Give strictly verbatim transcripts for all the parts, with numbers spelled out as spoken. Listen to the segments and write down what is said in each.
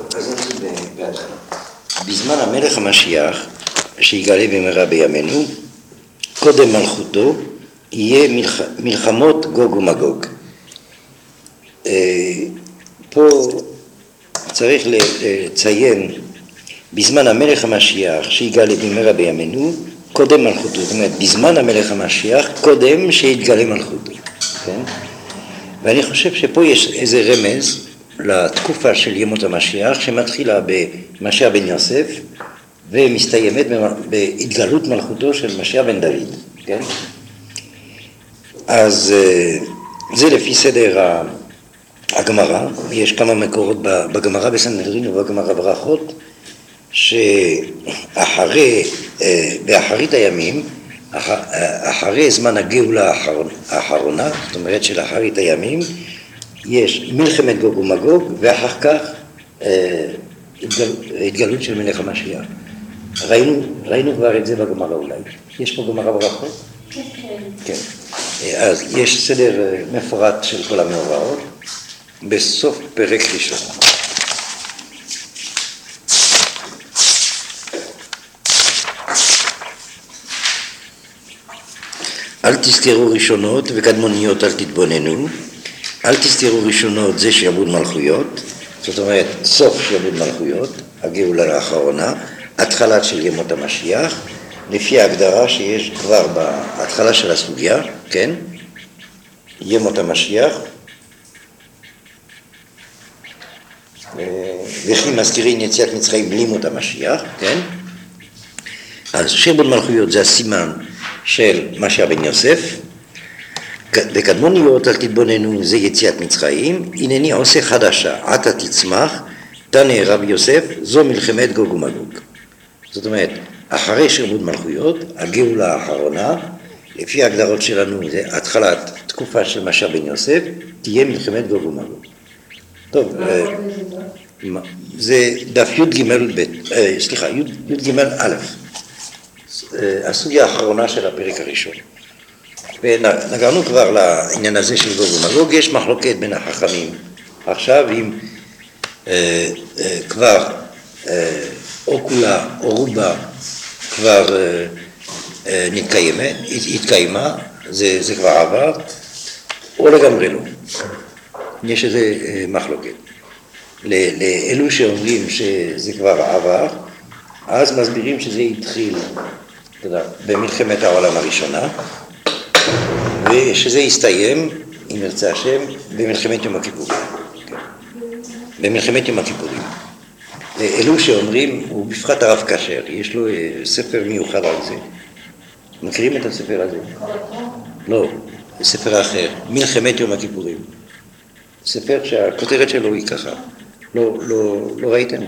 אז נתחיל בהתחלה. בזמן המלך המשיח, שיגלה במהרה בימינו, קודם מלכותו, יהיה מלח... מלחמות גוג ומגוג. פה צריך לציין, בזמן המלך המשיח, שיגלה במהרה בימינו, קודם מלכותו. זאת אומרת, בזמן המלך המשיח, קודם שיתגלה מלכותו. כן? ואני חושב שפה יש איזה רמז לתקופה של ימות המשיח, שמתחילה במשיח בן יוסף, ומסתיימת בהתגלות מלכותו של משיח בן דוד. כן? אז זה לפי סדר הגמרא. יש כמה מקורות בגמרא בסנהדרין ובגמרא ברכות, שאחרי, באחרית הימים, אחרי זמן הגאולה האחרונה, זאת אומרת של אחרית הימים, יש מלחמת גוג ומגוג, ואחר כך התגלות של מלך המשיח. ראינו, ראינו כבר את זה בגמרא אולי. יש פה גמרא ברכות? כן. כן. אז יש סדר מפורט של כל המאורעות, בסוף פרק ראשון. אל תסתירו ראשונות וקדמוניות אל תתבוננו. אל תסתירו ראשונות זה שעבוד מלכויות, זאת אומרת סוף שעבוד מלכויות, הגאולה האחרונה, התחלה של ימות המשיח, לפי ההגדרה שיש כבר בהתחלה של הסוגיה, כן? ימות המשיח, וכי מסתירין יציאת מצרים בלי מות המשיח, כן? אז שעבוד מלכויות זה הסימן של משיח בן יוסף, וקדמוניות אל תתבוננו זה יציאת מצרים, הנני עושה חדשה, עתה תצמח, תנה רבי יוסף, זו מלחמת גוג ומגוג. זאת אומרת, אחרי שעבוד מלכויות, הגאולה האחרונה, לפי ההגדרות שלנו, זה התחלת תקופה של משיח בן יוסף, תהיה מלחמת גוג ומגוג. טוב, זה דף י' ג' ב', סליחה, י' ג' א', הסוגיה האחרונה של הפרק הראשון. ונגענו כבר לעניין הזה של גוג ומגוג. יש מחלוקת בין החכמים עכשיו אם אה, אה, כבר אה, או כולה או רובה כבר אה, אה, נתקיימת, התקיימה, זה, זה כבר עבר, או לגמרי לא. יש איזה אה, מחלוקת. לאלו שאומרים שזה כבר עבר, אז מסבירים שזה התחיל תודה, במלחמת העולם הראשונה, ושזה יסתיים, אם ירצה השם, במלחמת יום הכיפורים. במלחמת יום הכיפורים. אלו שאומרים, הוא בפרט הרב כשר, יש לו ספר מיוחד על זה. מכירים את הספר הזה? לא, ספר אחר, מלחמת יום הכיפורים. ספר שהכותרת שלו היא ככה. לא, לא, לא ראיתם?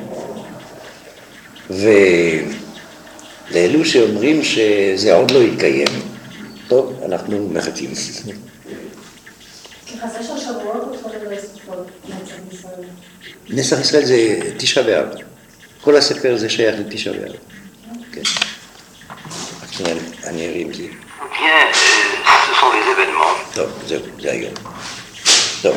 ולאלו שאומרים שזה עוד לא יתקיים, טוב, אנחנו מחכים. כי חזה של שבועות או כל הספרות נצח ישראל? נצח ישראל זה תשעה באב. כל הספר זה שייך לתשעה באב. כן. אני ארים כי... טוב, זהו, זה היום. טוב.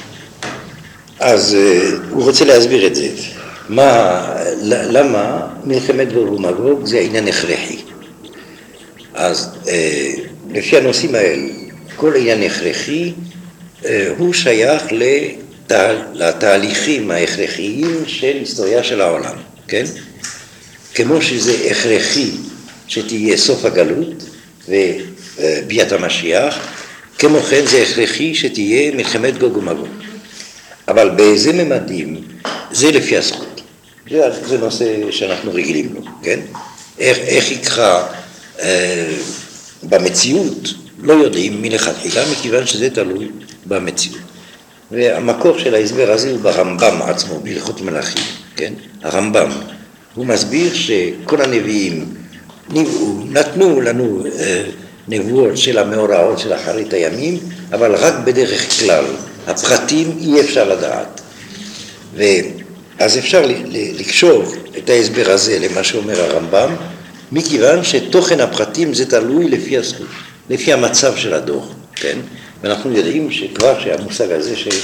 אז הוא רוצה להסביר את זה. מה, למה מלחמת גוג ומגוג זה עניין הכרחי? אז לפי הנושאים האלה, כל עניין הכרחי הוא שייך לתה, לתהליכים ההכרחיים של היסטוריה של העולם, כן? כמו שזה הכרחי שתהיה סוף הגלות וביאת המשיח, כמו כן זה הכרחי שתהיה מלחמת גוג ומגוג. אבל באיזה ממדים זה לפי הזכות. זה, זה נושא שאנחנו רגילים לו, כן? איך, איך יקרה אה, במציאות, לא יודעים מלכתחילה, מכיוון שזה תלוי במציאות. והמקור של ההסבר הזה הוא ברמב"ם עצמו, בהלכות מלכים, כן? הרמב"ם, הוא מסביר שכל הנביאים נבאו, נתנו לנו אה, נבואות של המאורעות של אחרית הימים, אבל רק בדרך כלל, הפרטים אי אפשר לדעת. ואז אפשר לקשור את ההסבר הזה למה שאומר הרמב"ם, מכיוון שתוכן הפרטים זה תלוי לפי הזכות, לפי המצב של הדור, כן? ואנחנו יודעים שכבר שהמושג הזה של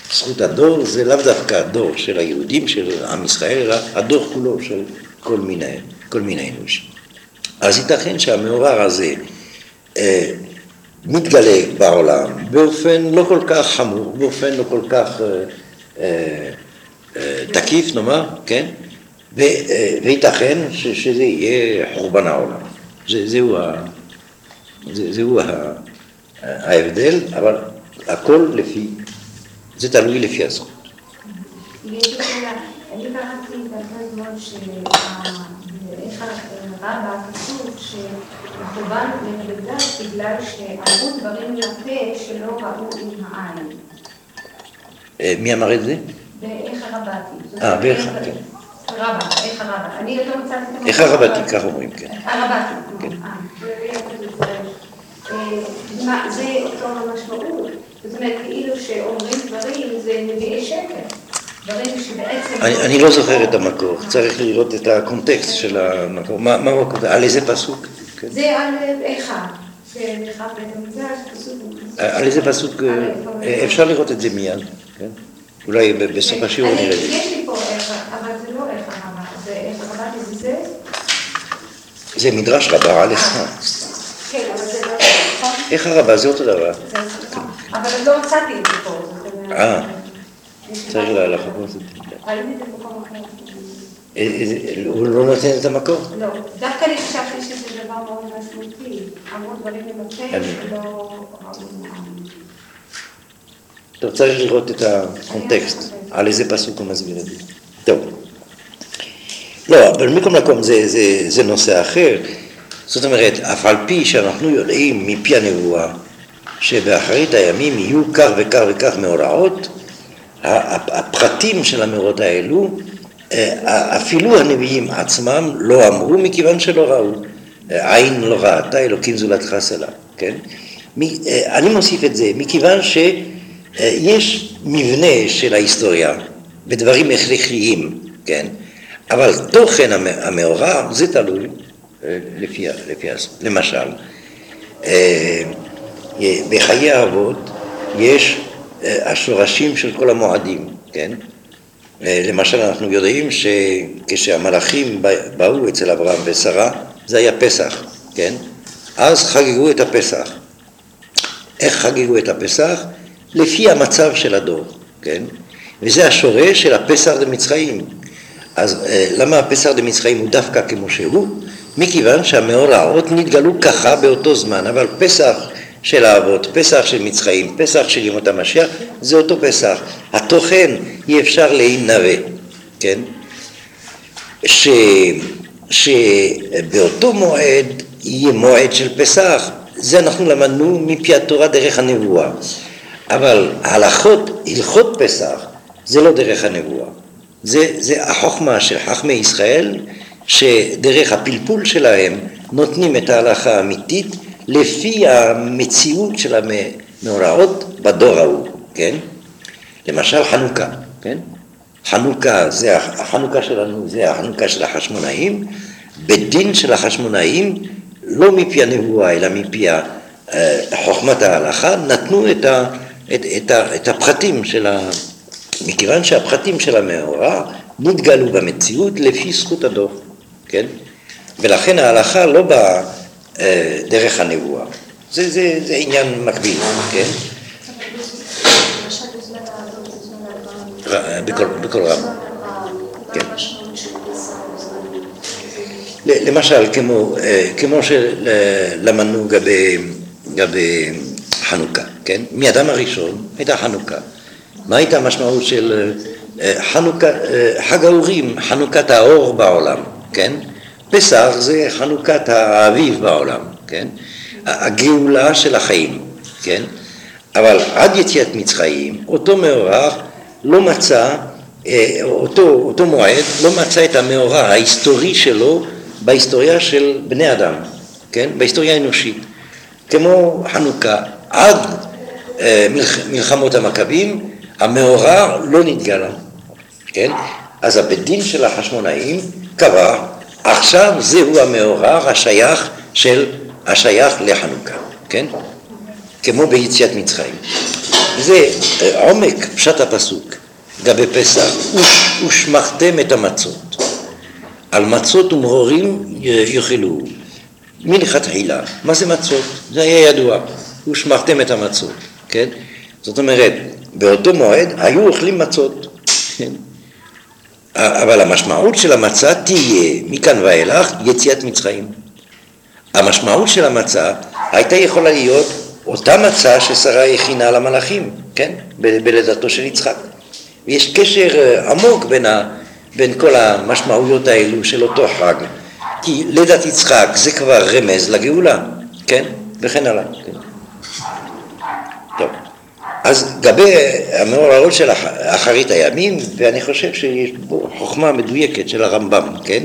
זכות הדור זה לאו דווקא הדור של היהודים, של עם ישראל, אלא הדור כולו של כל מיני, כל מיני אנוש. אז ייתכן שהמאורע הזה אה, מתגלה בעולם באופן לא כל כך חמור, באופן לא כל כך אה, אה, אה, תקיף, נאמר, כן? ו, אה, וייתכן ש, שזה יהיה חורבן העולם. זה, זהו, ה, זה, זהו ה, ההבדל, אבל הכל לפי, זה תלוי לפי הזכות. יש לי שאלה, אני קראתי בזמן שאיך רבה כתוב שחורבן בית המקדש בגלל שאמרו דברים לפה שלא ראו עם העין. מי אמר את זה? באיך הרבתי. אה, באיך, כן. רבה, איך הרבה. אני לא מצאתי את המקום. איך הרבתי, כך אומרים, כן. הרבתי, כן. מה, זה אותו המשמעות. זאת אומרת, כאילו שאומרים דברים, זה נביאי שקר. דברים שבעצם... אני, אני לא זוכר את המקור, צריך לראות את הקונטקסט של המקור. מה, מה הוא הקונטקסט? על איזה פסוק? כן. זה על איכה, שאיכה בית המקדש, פסוק... על איזה פסוק? אפשר לראות את זה מיד, כן? אולי בסוף השיעור נראה את זה. יש לי פה איכה, אבל זה לא איכה רבה, זה איכה רבה זה זה? זה מדרש רבה על איכה. כן, אבל זה לא נכון. איך הרבה? זה אותו דבר. אבל לא מצאתי את זה פה. אה, צריך לחכות את זה. ראיתי את זה במקום אחר. הוא לא נותן את המקור? לא, דווקא אני חשבתי שזה דבר מאוד משמעותי. אמרו דברים לבטל ולא ראו מעם. טוב, צריך לראות את הקונטקסט, על איזה פסוק הוא מסביר את זה. טוב. לא, אבל מקום לקום זה, זה, זה נושא אחר. זאת אומרת, אף על פי שאנחנו יודעים מפי הנבואה, שבאחרית הימים יהיו כך וכך וכך מאורעות, הפרטים של המאורעות האלו, אפילו הנביאים עצמם לא אמרו מכיוון שלא ראו. עין לא ראתה, אלוקים זולתך סלה, כן? אני מוסיף את זה מכיוון שיש מבנה של ההיסטוריה בדברים הכרחיים, כן? אבל תוכן המאורע זה תלוי לפי, לפי הסוף. למשל, בחיי האבות יש השורשים של כל המועדים, כן? למשל אנחנו יודעים שכשהמלאכים באו אצל אברהם ושרה, זה היה פסח, כן? אז חגגו את הפסח. איך חגגו את הפסח? לפי המצב של הדור, כן? וזה השורש של הפסח למצרים. אז למה הפסח למצרים הוא דווקא כמו שהוא? מכיוון שהמאורעות נתגלו ככה באותו זמן, אבל פסח של האבות, פסח של מצרים, פסח של ימות המשיח, זה אותו פסח. התוכן אי אפשר להינבא, כן? ש... שבאותו מועד יהיה מועד של פסח, זה אנחנו למדנו מפי התורה דרך הנבואה. אבל הלכות, הלכות פסח, זה לא דרך הנבואה. זה, זה החוכמה של חכמי ישראל, שדרך הפלפול שלהם נותנים את ההלכה האמיתית, לפי המציאות של המאורעות בדור ההוא, כן? למשל חנוכה, כן? חנוכה, זה החנוכה שלנו, זה החנוכה של החשמונאים, בדין של החשמונאים, לא מפי הנבואה, אלא מפי חוכמת ההלכה, נתנו את, ה, את, את, ה, את הפחתים של ה... מכיוון שהפחתים של המאורע נתגלו במציאות לפי זכות הדור, כן? ולכן ההלכה לא באה דרך הנבואה. זה, זה, זה עניין מקביל, כן? בכל, בכל רב. כן. למשל, כמו, כמו שלמדנו גבי, גבי חנוכה, כן? מאדם הראשון הייתה חנוכה. מה הייתה המשמעות של חנוכה, חג האורים, חנוכת האור בעולם, כן? פסח זה חנוכת האביב בעולם, כן? הגאולה של החיים, כן? אבל עד יציאת מצרים, אותו מאורע לא מצא, אותו, אותו מועד לא מצא את המאורע ההיסטורי שלו בהיסטוריה של בני אדם, כן? בהיסטוריה האנושית. כמו חנוכה, עד מלחמות המכבים, המאורע לא נתגלה, כן? אז הבדין של החשמונאים קבע, עכשיו זהו המאורע השייך של השייך לחנוכה, כן? כמו ביציאת מצרים. זה עומק פשט הפסוק, גבי פסח, ושמחתם את המצות. על מצות ומרורים יאכלו. מלכתחילה, מה זה מצות? זה היה ידוע, ושמחתם את המצות, כן? זאת אומרת, באותו מועד היו אוכלים מצות, כן? אבל המשמעות של המצה תהיה, מכאן ואילך, יציאת מצרים. המשמעות של המצה הייתה יכולה להיות אותה מצה ששרה הכינה למלאכים, כן? ב- בלידתו של יצחק. ויש קשר עמוק בין, ה, בין כל המשמעויות האלו של אותו חג. כי לידת יצחק זה כבר רמז לגאולה, כן? וכן הלאה. כן? טוב. אז גבי המאורעות של אחרית הימים, ואני חושב שיש בו חוכמה מדויקת של הרמב"ם, כן?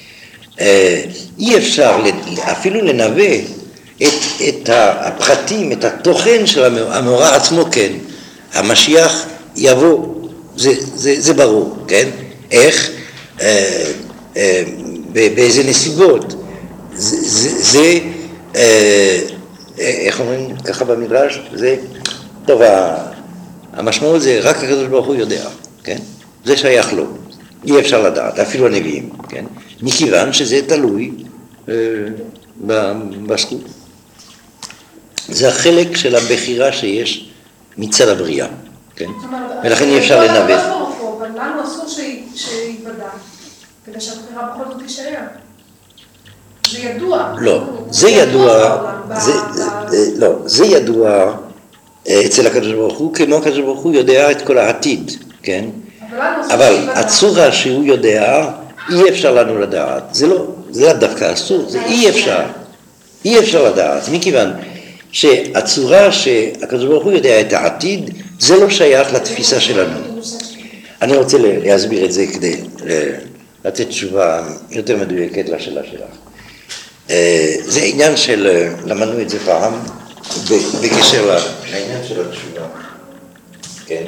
אי אפשר אפילו לנבא את, את הפרטים, את התוכן של המאורע עצמו, כן? המשיח יבוא, זה, זה, זה ברור, כן? איך? אה, אה, באיזה נסיבות? זה, זה, זה אה, איך אומרים ככה במדרש? זה... טוב, המשמעות זה רק הקדוש ברוך הוא יודע, כן? זה שייך לו, אי אפשר לדעת, אפילו הנביאים, כן? מכיוון שזה תלוי אה, בזכות. זה החלק של הבחירה שיש מצד הבריאה, כן? ולכן אי אפשר לנבא. אבל לנו אסור שיוודע, כדי שהבחירה בכל זאת תישאר. זה ידוע. לא, זה ידוע, לא, זה ידוע אצל הקדוש ברוך הוא, כמו הקדוש ברוך הוא יודע את כל העתיד, כן? אבל הצורה שהוא יודע, אי אפשר לנו לדעת. זה לא, זה לא דווקא אסור, זה אי אפשר. אי אפשר לדעת, מכיוון שהצורה שהקדוש ברוך הוא יודע את העתיד, זה לא שייך לתפיסה שלנו. אני רוצה להסביר את זה כדי לתת תשובה יותר מדויקת לשאלה שלך. זה עניין של, למדנו את זה פעם, בקשר לעניין של התשובה, כן?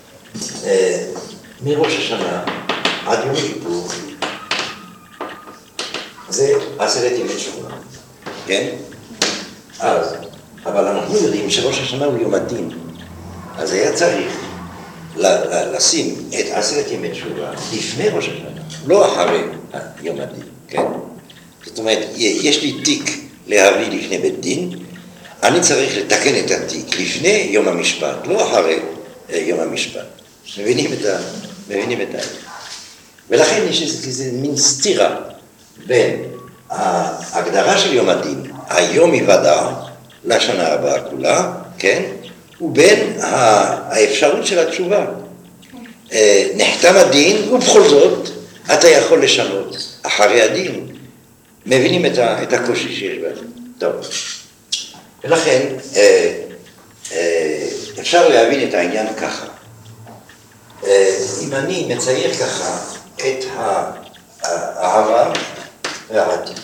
מראש השנה עד יום כיפור, זה עשרת ימי תשובה, כן? אז, אבל אנחנו יודעים שראש השנה הוא יום הדין, אז היה צריך לשים את עשרת ימי תשובה לפני ראש השנה, לא אחרי יום הדין, כן? זאת אומרת, יש לי תיק להביא לפני בית דין, אני צריך לתקן את התיק לפני יום המשפט, לא אחרי יום המשפט. מבינים את ה... מבינים את ה... ולכן יש איזה מין סתירה בין ההגדרה של יום הדין, היום היוודע לשנה הבאה כולה, כן? ובין האפשרות של התשובה. נחתם הדין, ובכל זאת אתה יכול לשנות אחרי הדין. מבינים את, ה, את הקושי שיש בזה. טוב. ולכן אה, אה, אפשר להבין את העניין ככה. אה, אם אני מצייר ככה את העבר והעתיד,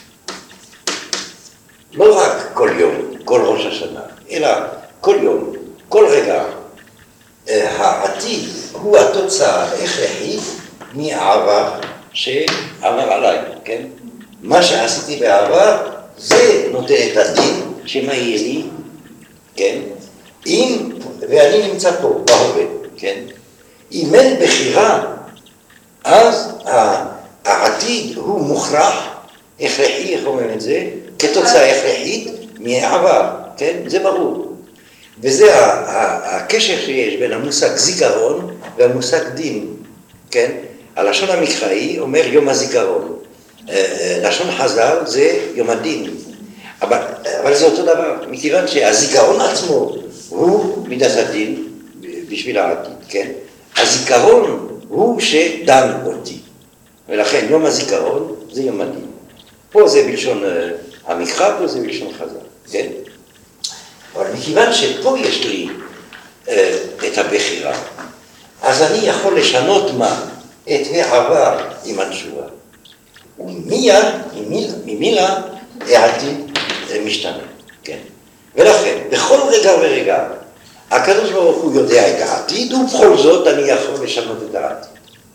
לא רק כל יום, כל ראש השנה, אלא כל יום, כל רגע, אה, העתיד הוא התוצאה ההכרחית מהעבר שעבר עליי, כן? מה שעשיתי בעבר, זה נותן את הדין שמה יהיה לי, כן? אם, ואני נמצא פה, בהווה, כן? אם אין בחירה, אז העתיד הוא מוכרח, הכרחי, איך אומרים את זה? כתוצאה הכרחית מהעבר, כן? זה ברור. וזה הקשר שיש בין המושג זיכרון והמושג דין, כן? הלשון המקראי אומר יום הזיכרון. לשון חז"ל זה יום הדין, אבל, אבל זה אותו דבר, מכיוון שהזיכרון עצמו הוא מידת הדין בשביל העתיד, כן? הזיכרון הוא שדן אותי, ולכן יום הזיכרון זה יום הדין. פה זה בלשון המקרא, פה זה בלשון חז"ל, כן? אבל מכיוון שפה יש לי אה, את הבחירה, אז אני יכול לשנות מה? את העבר עם התשובה. ומיד, ממילה, העתיד משתנה, כן? ולכן, בכל רגע ורגע, הקדוש ברוך הוא יודע את העתיד, ובכל זאת אני יכול לשנות את העתיד.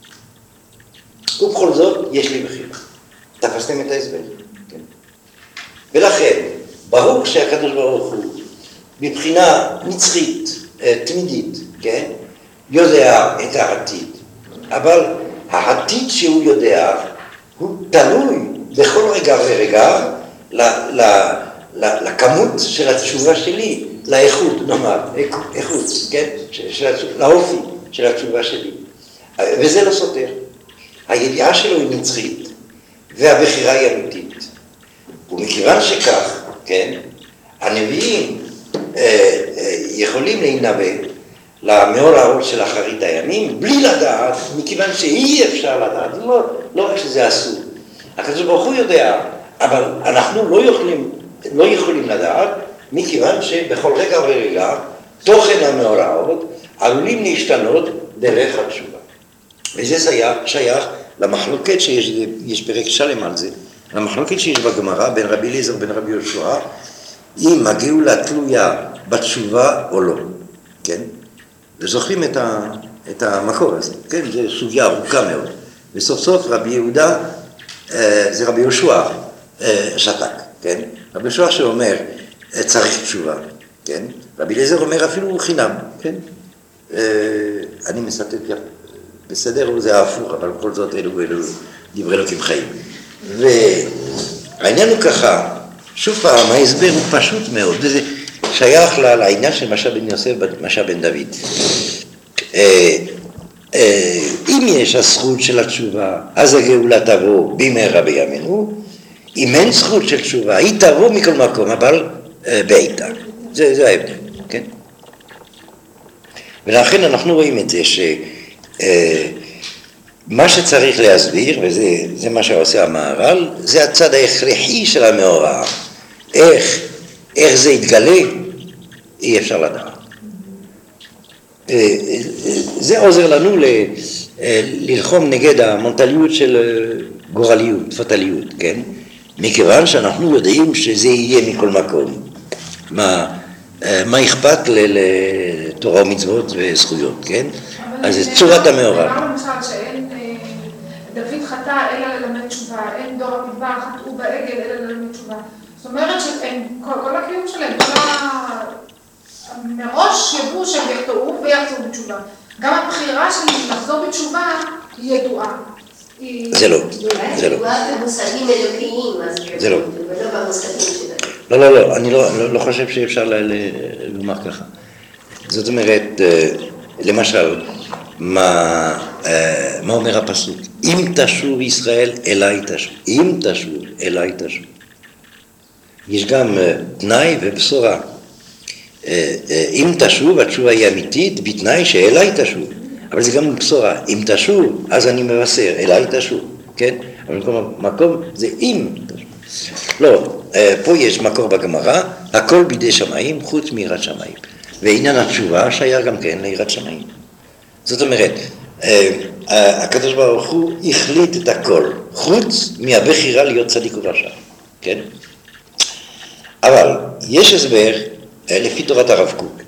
ובכל זאת, יש לי בחירה. תפסתם את ההסבר, כן? ולכן, ברור שהקדוש ברוך הוא, מבחינה נצחית, תמידית, כן? יודע את העתיד, אבל העתיד שהוא יודע הוא תלוי בכל רגע ורגע לכמות של התשובה שלי, לאיכות, נאמר, איכות, כן? לאופי של התשובה שלי. וזה לא סותר. הידיעה שלו היא נצחית, והבחירה היא אמיתית. ומכיוון שכך, כן, הנביאים אה, אה, יכולים להינבא למאור האור של אחרית הימים, בלי לדעת, מכיוון שאי אפשר לדעת, לא, לא רק שזה אסור. הקדוש ברוך הוא יודע, אבל אנחנו לא יכולים, לא יכולים לדעת, מכיוון שבכל רגע ורגע, תוכן המאורעות עלולים להשתנות דרך התשובה. וזה שייך, שייך למחלוקת שיש, יש פרק שלם על זה, למחלוקת שיש בגמרא בין רבי אליעזר ובין רבי יהושע, אם הגאולה תלויה בתשובה או לא, כן? וזוכרים את, ה, את המקור הזה, כן? זה סוגיה ארוכה מאוד. וסוף סוף רבי יהודה, זה רבי יהושע שתק, כן? רבי יהושע שאומר, צריך תשובה, כן? רבי אליעזר אומר אפילו חינם, כן? אני מצטט בסדר, זה ההפוך, אבל בכל זאת אלו אלו דברי אלוקים חיים. והעניין הוא ככה, שוב פעם, ההסבר הוא פשוט מאוד, וזה שייך לעניין של משה בן יוסף ומשה בן דוד. אם יש הזכות של התשובה, אז הגאולה תבוא במהרה בימינו, אם אין זכות של תשובה, היא תבוא מכל מקום, אבל בעיתה. זה, זה ההבדל, כן? ולכן אנחנו רואים את זה ש... מה שצריך להסביר, וזה זה מה שעושה המהר"ל, זה הצד ההכרחי של המאורע. איך, איך זה יתגלה, אי אפשר לדעת. זה עוזר לנו ל, ללחום נגד המנטליות של גורליות, פטליות, כן? מכיוון שאנחנו יודעים שזה יהיה מכל מקום. מה, מה אכפת לתורה ומצוות וזכויות, כן? אז זה צורת המאורע. נאמר למשל שאין דוד חטא אלא ללמד תשובה, אין דור המדבר חטאו בעגל אלא ללמד תשובה. זאת אומרת שכל הקיום שלהם, מראש ידעו שהם יחטאו ויחזרו בתשובה. גם הבחירה שלי לחזור בתשובה היא ידועה. זה לא, זה לא. ידועה במושגים אלוקיים, זה לא. ולא במושגים שלהם. לא, לא, לא, אני לא חושב שאפשר לומר ככה. זאת אומרת, למשל, מה, מה אומר הפסוק? אם תשוב ישראל אליי תשוב, אם תשוב אליי תשוב. יש גם תנאי ובשורה. אם תשוב, התשובה היא אמיתית, בתנאי שאליי תשוב. אבל זה גם בשורה. אם תשוב, אז אני מבשר, אליי תשוב. כן? אבל בכל מקום זה אם תשוב. לא, פה יש מקור בגמרא, הכל בידי שמיים, חוץ מיראת שמיים. ועניין התשובה שייך גם כן ליראת שמיים. זאת אומרת, הקדוש ברוך הוא החליט את הכל, חוץ מהבחירה להיות צדיק ורשע, כן? אבל יש הסבר לפי תורת הרב קוק,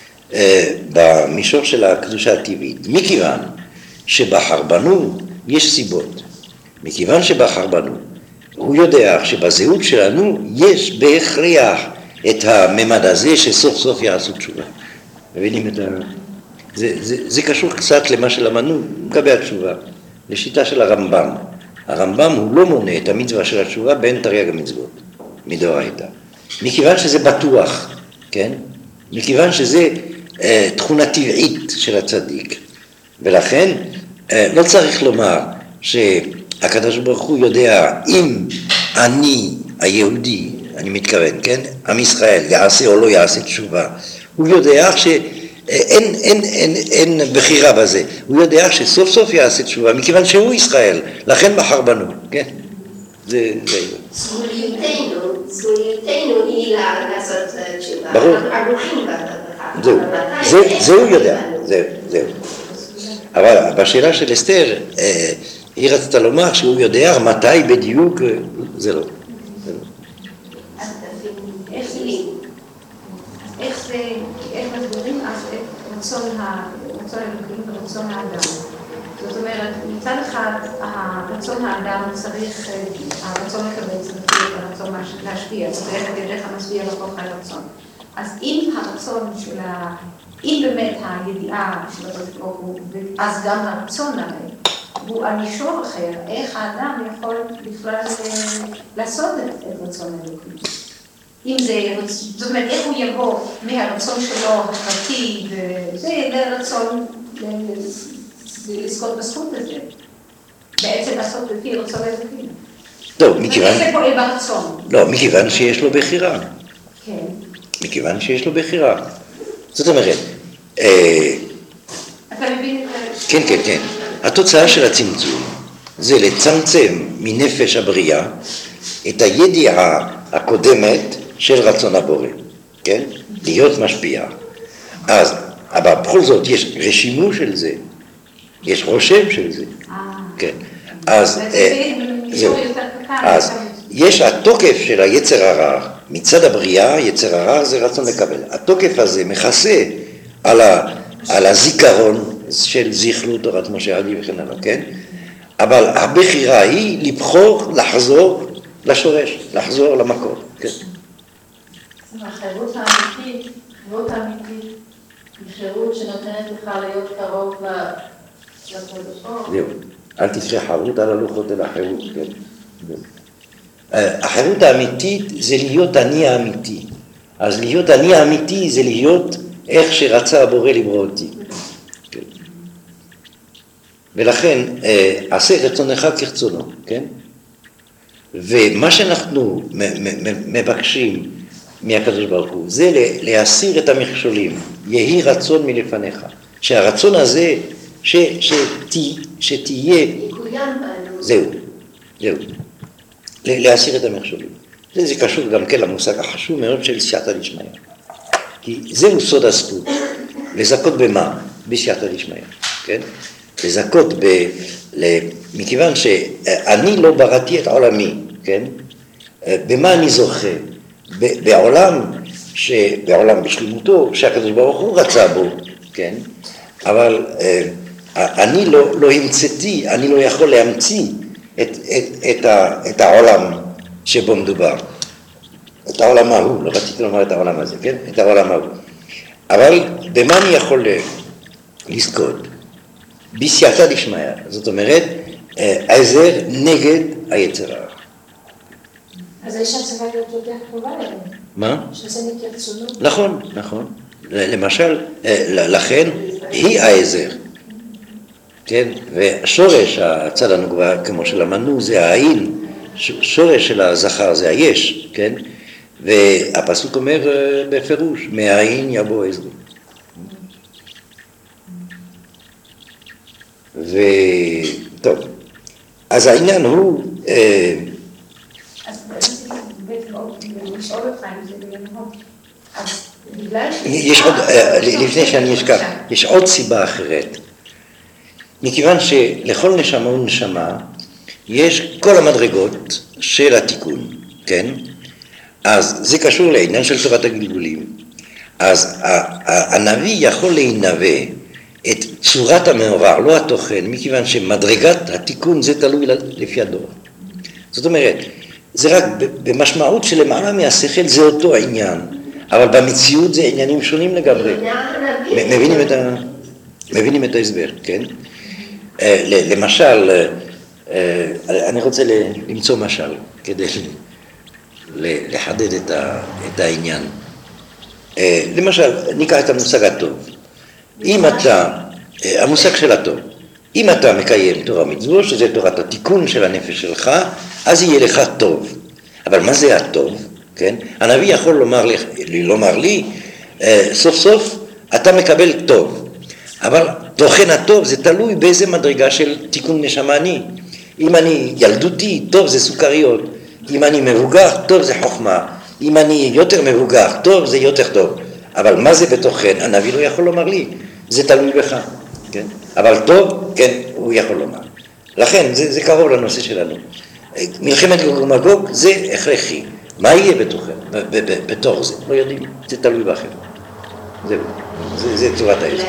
במישור של הקדושה הטבעית, מכיוון שבחר בנו יש סיבות, מכיוון שבחר בנו, הוא יודע שבזהות שלנו יש בהכרח את הממד הזה שסוף סוף יעשו תשובה. מבינים את ה... זה, זה, זה קשור קצת למה שלמדנו, לגבי התשובה, לשיטה של הרמב"ם. הרמב"ם הוא לא מונה את המצווה של התשובה בין תרי"ג המצוות, מדאורייתא. מכיוון שזה בטוח, כן? מכיוון שזה אה, תכונה טבעית של הצדיק. ולכן אה, לא צריך לומר שהקדוש ברוך הוא יודע אם אני היהודי, אני מתכוון, כן? עם ישראל יעשה או לא יעשה תשובה. הוא יודע שאין אין, אין, אין בחירה בזה. הוא יודע שסוף סוף יעשה תשובה, מכיוון שהוא ישראל, לכן בחר בנו, כן? זה... זה... סגוליותנו, סגוליותנו היא לעשות תשובה. ברור. ערוכים זהו, זה, זה הוא יודע, זהו, זהו. אבל בשאלה של אסתר, היא רצתה לומר שהוא יודע מתי בדיוק, זה לא. איך זה, איך מסבירים אז את רצון האלוקים ורצון האדם. זאת אומרת, מצד אחד, הרצון האדם צריך, הרצון לקבל צריך להיות הרצון להשפיע, זאת אומרת, דרך המשפיע לכוח הרצון. אז אם הרצון של ה... אם באמת הידיעה של הקדוש ברוך הוא, אז גם הרצון הרי, הוא על מישור אחר, איך האדם יכול בכלל לעשות את רצון האלוקים. אם זה, זאת אומרת, איך הוא יבוא מהרצון שלו הפרטי, וזה לרצון לזכות בזכות הזה. בעצם לעשות לפי רצון האלוקים. לא, מכיוון... זה פועל ברצון. לא, מכיוון שיש לו בחירה. כן. מכיוון שיש לו בחירה. זאת אומרת, אתה מבין את זה? כן, כן, כן. התוצאה של הצמצום זה לצמצם מנפש הבריאה את הידיעה הקודמת של רצון הבורא, כן? להיות משפיע. אז, אבל בכל זאת יש רשימו של זה, יש רושם של זה, כן. אז, זהו. אז יש התוקף של היצר הרע, מצד הבריאה, יצר הרע זה רצון לקבל. התוקף הזה מכסה על, ה, על הזיכרון של זיכלו תורת משה עדי וכן הלאה, כן? אבל הבחירה היא לבחור לחזור לשורש, לחזור למקור, כן? החירות האמיתית, החירות האמיתית, היא חירות שנותנת לך להיות קרוב לקדוש ברוך הוא. זהו, אל תקרא חירות על הלוחות אלא חירות, כן? החירות האמיתית זה להיות אני האמיתי. אז להיות אני האמיתי זה להיות איך שרצה הבורא לברוא אותי. כן. ולכן, עשה רצונך כרצונו, כן? ומה שאנחנו מבקשים מהקדוש ברוך הוא, זה להסיר את המכשולים, יהי רצון מלפניך. שהרצון הזה, ש, שתי, שתהיה, זהו, זהו, להסיר את המכשולים. זה, זה קשור גם כן למושג החשוב מאוד של סייעתא דשמיא. כי זהו סוד הזכות, לזכות במה? בסייעתא דשמיא, כן? לזכות ב... מכיוון שאני לא בראתי את עולמי, כן? במה אני זוכה? בעולם, ש... בעולם בשלמותו, שהקדוש ברוך הוא רצה בו, כן? אבל אני לא, לא המצאתי, אני לא יכול להמציא את, את, את, ה, את העולם שבו מדובר. את העולם ההוא, לא רציתי לומר את העולם הזה, כן? את העולם ההוא. אבל במה אני יכול לזכות? בסייעתא דשמיא, זאת אומרת, עזר נגד היצר הרע. אז האישה צריכה להיות יותר קרובה אליהם. מה? שזה מכרצונו. נכון, נכון. למשל, לכן היא העזר. כן? ושורש הצד הנוגבה, כמו שלמדנו, זה העין. שורש של הזכר זה היש, כן? והפסוק אומר בפירוש, מהעין יבוא עזרי. וטוב, אז העניין הוא... אז בעצם לשאול אותך אם זה בלמוד. אז בגלל ש... יש עוד, לפני שאני אשכח, יש עוד סיבה אחרת. מכיוון שלכל נשמה ונשמה יש כל המדרגות של התיקון, כן? אז זה קשור לעניין של תורת הגלגולים. אז הנביא יכול להינבא את צורת המאורע, לא התוכן, מכיוון שמדרגת התיקון זה תלוי לפי הדור. זאת אומרת, זה רק במשמעות שלמעלה מהשכל זה אותו העניין, אבל במציאות זה עניינים שונים לגמרי. מבינים את ה... מבינים את ההסבר, כן? למשל, אני רוצה למצוא משל כדי לחדד את העניין. למשל, ניקח את המושג הטוב. אם אתה, המושג של הטוב, אם אתה מקיים תורה מצוות, שזה תורת התיקון של הנפש שלך, אז יהיה לך טוב. אבל מה זה הטוב? כן? הנביא יכול לומר לי, לומר לי, סוף סוף אתה מקבל טוב. אבל תוכן הטוב זה תלוי באיזה מדרגה של תיקון נשמה אני. אם אני ילדותי, טוב זה סוכריות. אם אני מבוגר, טוב זה חוכמה. אם אני יותר מבוגר, טוב זה יותר טוב. אבל מה זה בתוכן? הנביא לא יכול לומר לי. זה תלוי בך, כן? אבל טוב, כן, הוא יכול לומר. לכן, זה, זה קרוב לנושא שלנו. מלחמת גוג ומגוג זה הכרחי. מה יהיה בתוכן? בתוך זה? לא יודעים. זה תלוי בכם. זהו. זה, זה צורת העזר.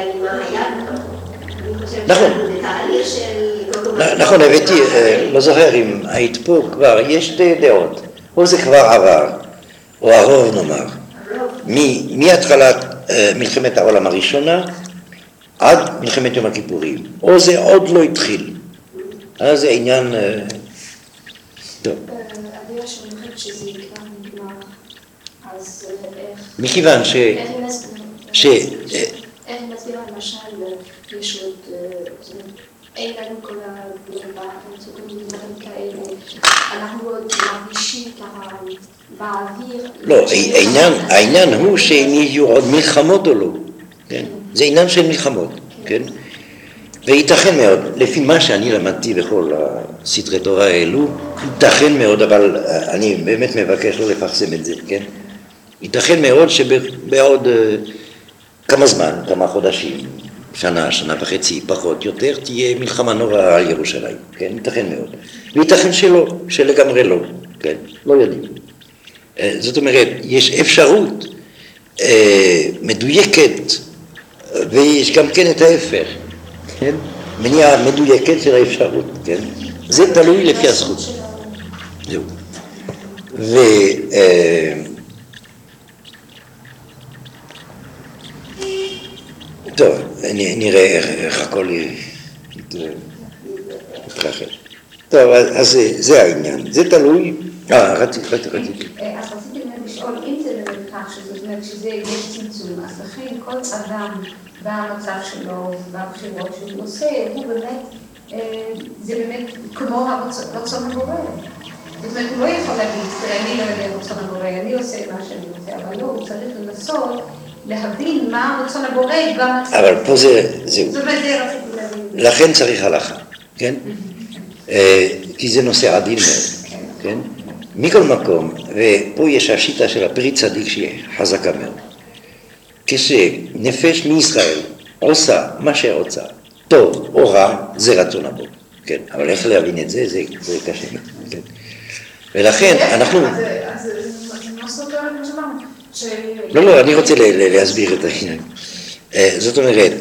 נכון. נכון, הבאתי, לא זוכר אם היית פה כבר, יש שתי דעות. או זה כבר עבר, או הרוב נאמר. מהתחלת מלחמת העולם הראשונה עד מלחמת יום הכיפורים, או זה עוד לא התחיל. אז זה עניין טוב. אביה שאומרת שזה יקרה נגמר, אז איך... מכיוון ש... ש... איך מסבירה למשל, יש עוד... אין לנו כל הדברים בארץ, כאלה, אנחנו עוד מרגישים ככה באוויר. לא, העניין הוא שאם יהיו עוד מלחמות או לא, כן? זה עניין של מלחמות, כן? וייתכן מאוד, לפי מה שאני למדתי בכל הסדרי תורה האלו, ייתכן מאוד, אבל אני באמת מבקש לא לפרסם את זה, כן? ייתכן מאוד שבעוד כמה זמן, כמה חודשים, שנה, שנה וחצי, פחות, יותר, תהיה מלחמה נוראה על ירושלים, כן? ייתכן מאוד. וייתכן שלא, שלגמרי לא, כן? לא יודעים. זאת אומרת, יש אפשרות מדויקת, ויש גם כן את ההפך, כן? מניעה מדויקת של האפשרות, כן? זה תלוי לפי הזכות. זהו. ו... טוב, נראה איך הכל יתרחב. טוב, אז זה העניין. זה תלוי... אה, רציתי, רציתי, רציתי. אז רציתי באמת לשאול, אם זה באמת כך, זאת אומרת שזה יש צמצום, אז לכן כל אדם במצב שלו, בבחירות שהוא עושה, הוא באמת, זה באמת כמו הרצון הבורא. זאת אומרת, הוא לא יכול להגיד, אני לא יודע רצון הבורא, אני עושה מה שאני רוצה, אבל לא, הוא צריך לנסות להבין מה רצון הבורא במצב. אבל פה זה, זהו. זאת אומרת, זה רציתי להבין. לכן צריך הלכה, כן? כי זה נושא עדין מאוד, כן? מכל מקום, ופה יש השיטה של הפרי צדיק שהיא חזקה מאוד. כשנפש מישראל עושה מה שרוצה, טוב או רע, זה רצון הבורא, כן? אבל איך להבין את זה, זה, זה קשה, כן? ולכן אנחנו... אז אני לא סותר את מה שאמרנו. לא, לא, אני רוצה להסביר את העניין. זאת אומרת,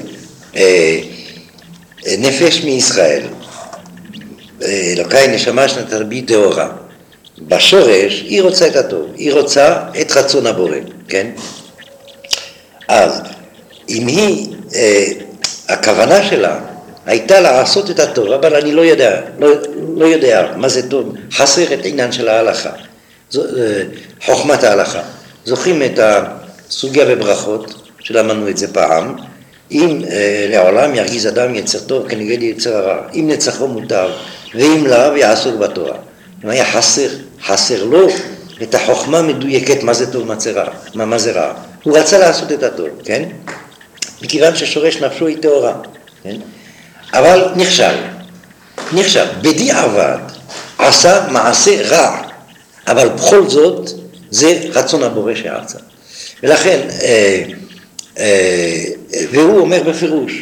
נפש מישראל, אלוקי נשמה שנתן בי טהורה. בשורש היא רוצה את הטוב, היא רוצה את רצון הבורא, כן? אז אם היא, הכוונה שלה הייתה לעשות את הטוב, אבל אני לא יודע, לא, לא יודע מה זה טוב, חסר את העניין של ההלכה, זו, חוכמת ההלכה. זוכרים את הסוגיה בברכות, שלמדנו את זה פעם, אם לעולם ירגיז אדם יצר טוב כנגד יצר הרע, אם נצחו מותר, ואם לאו יעסוק בתורה. אם היה חסר, חסר לו את החוכמה המדויקת מה זה טוב, מה זה רע, מה, מה זה רע. הוא רצה לעשות את הטוב, כן? מכיוון ששורש נפשו היא טהורה, כן? אבל נכשל, נכשל, בדיעבד עשה מעשה רע, אבל בכל זאת זה רצון הבורא שעשה. ולכן, אה, אה, והוא אומר בפירוש,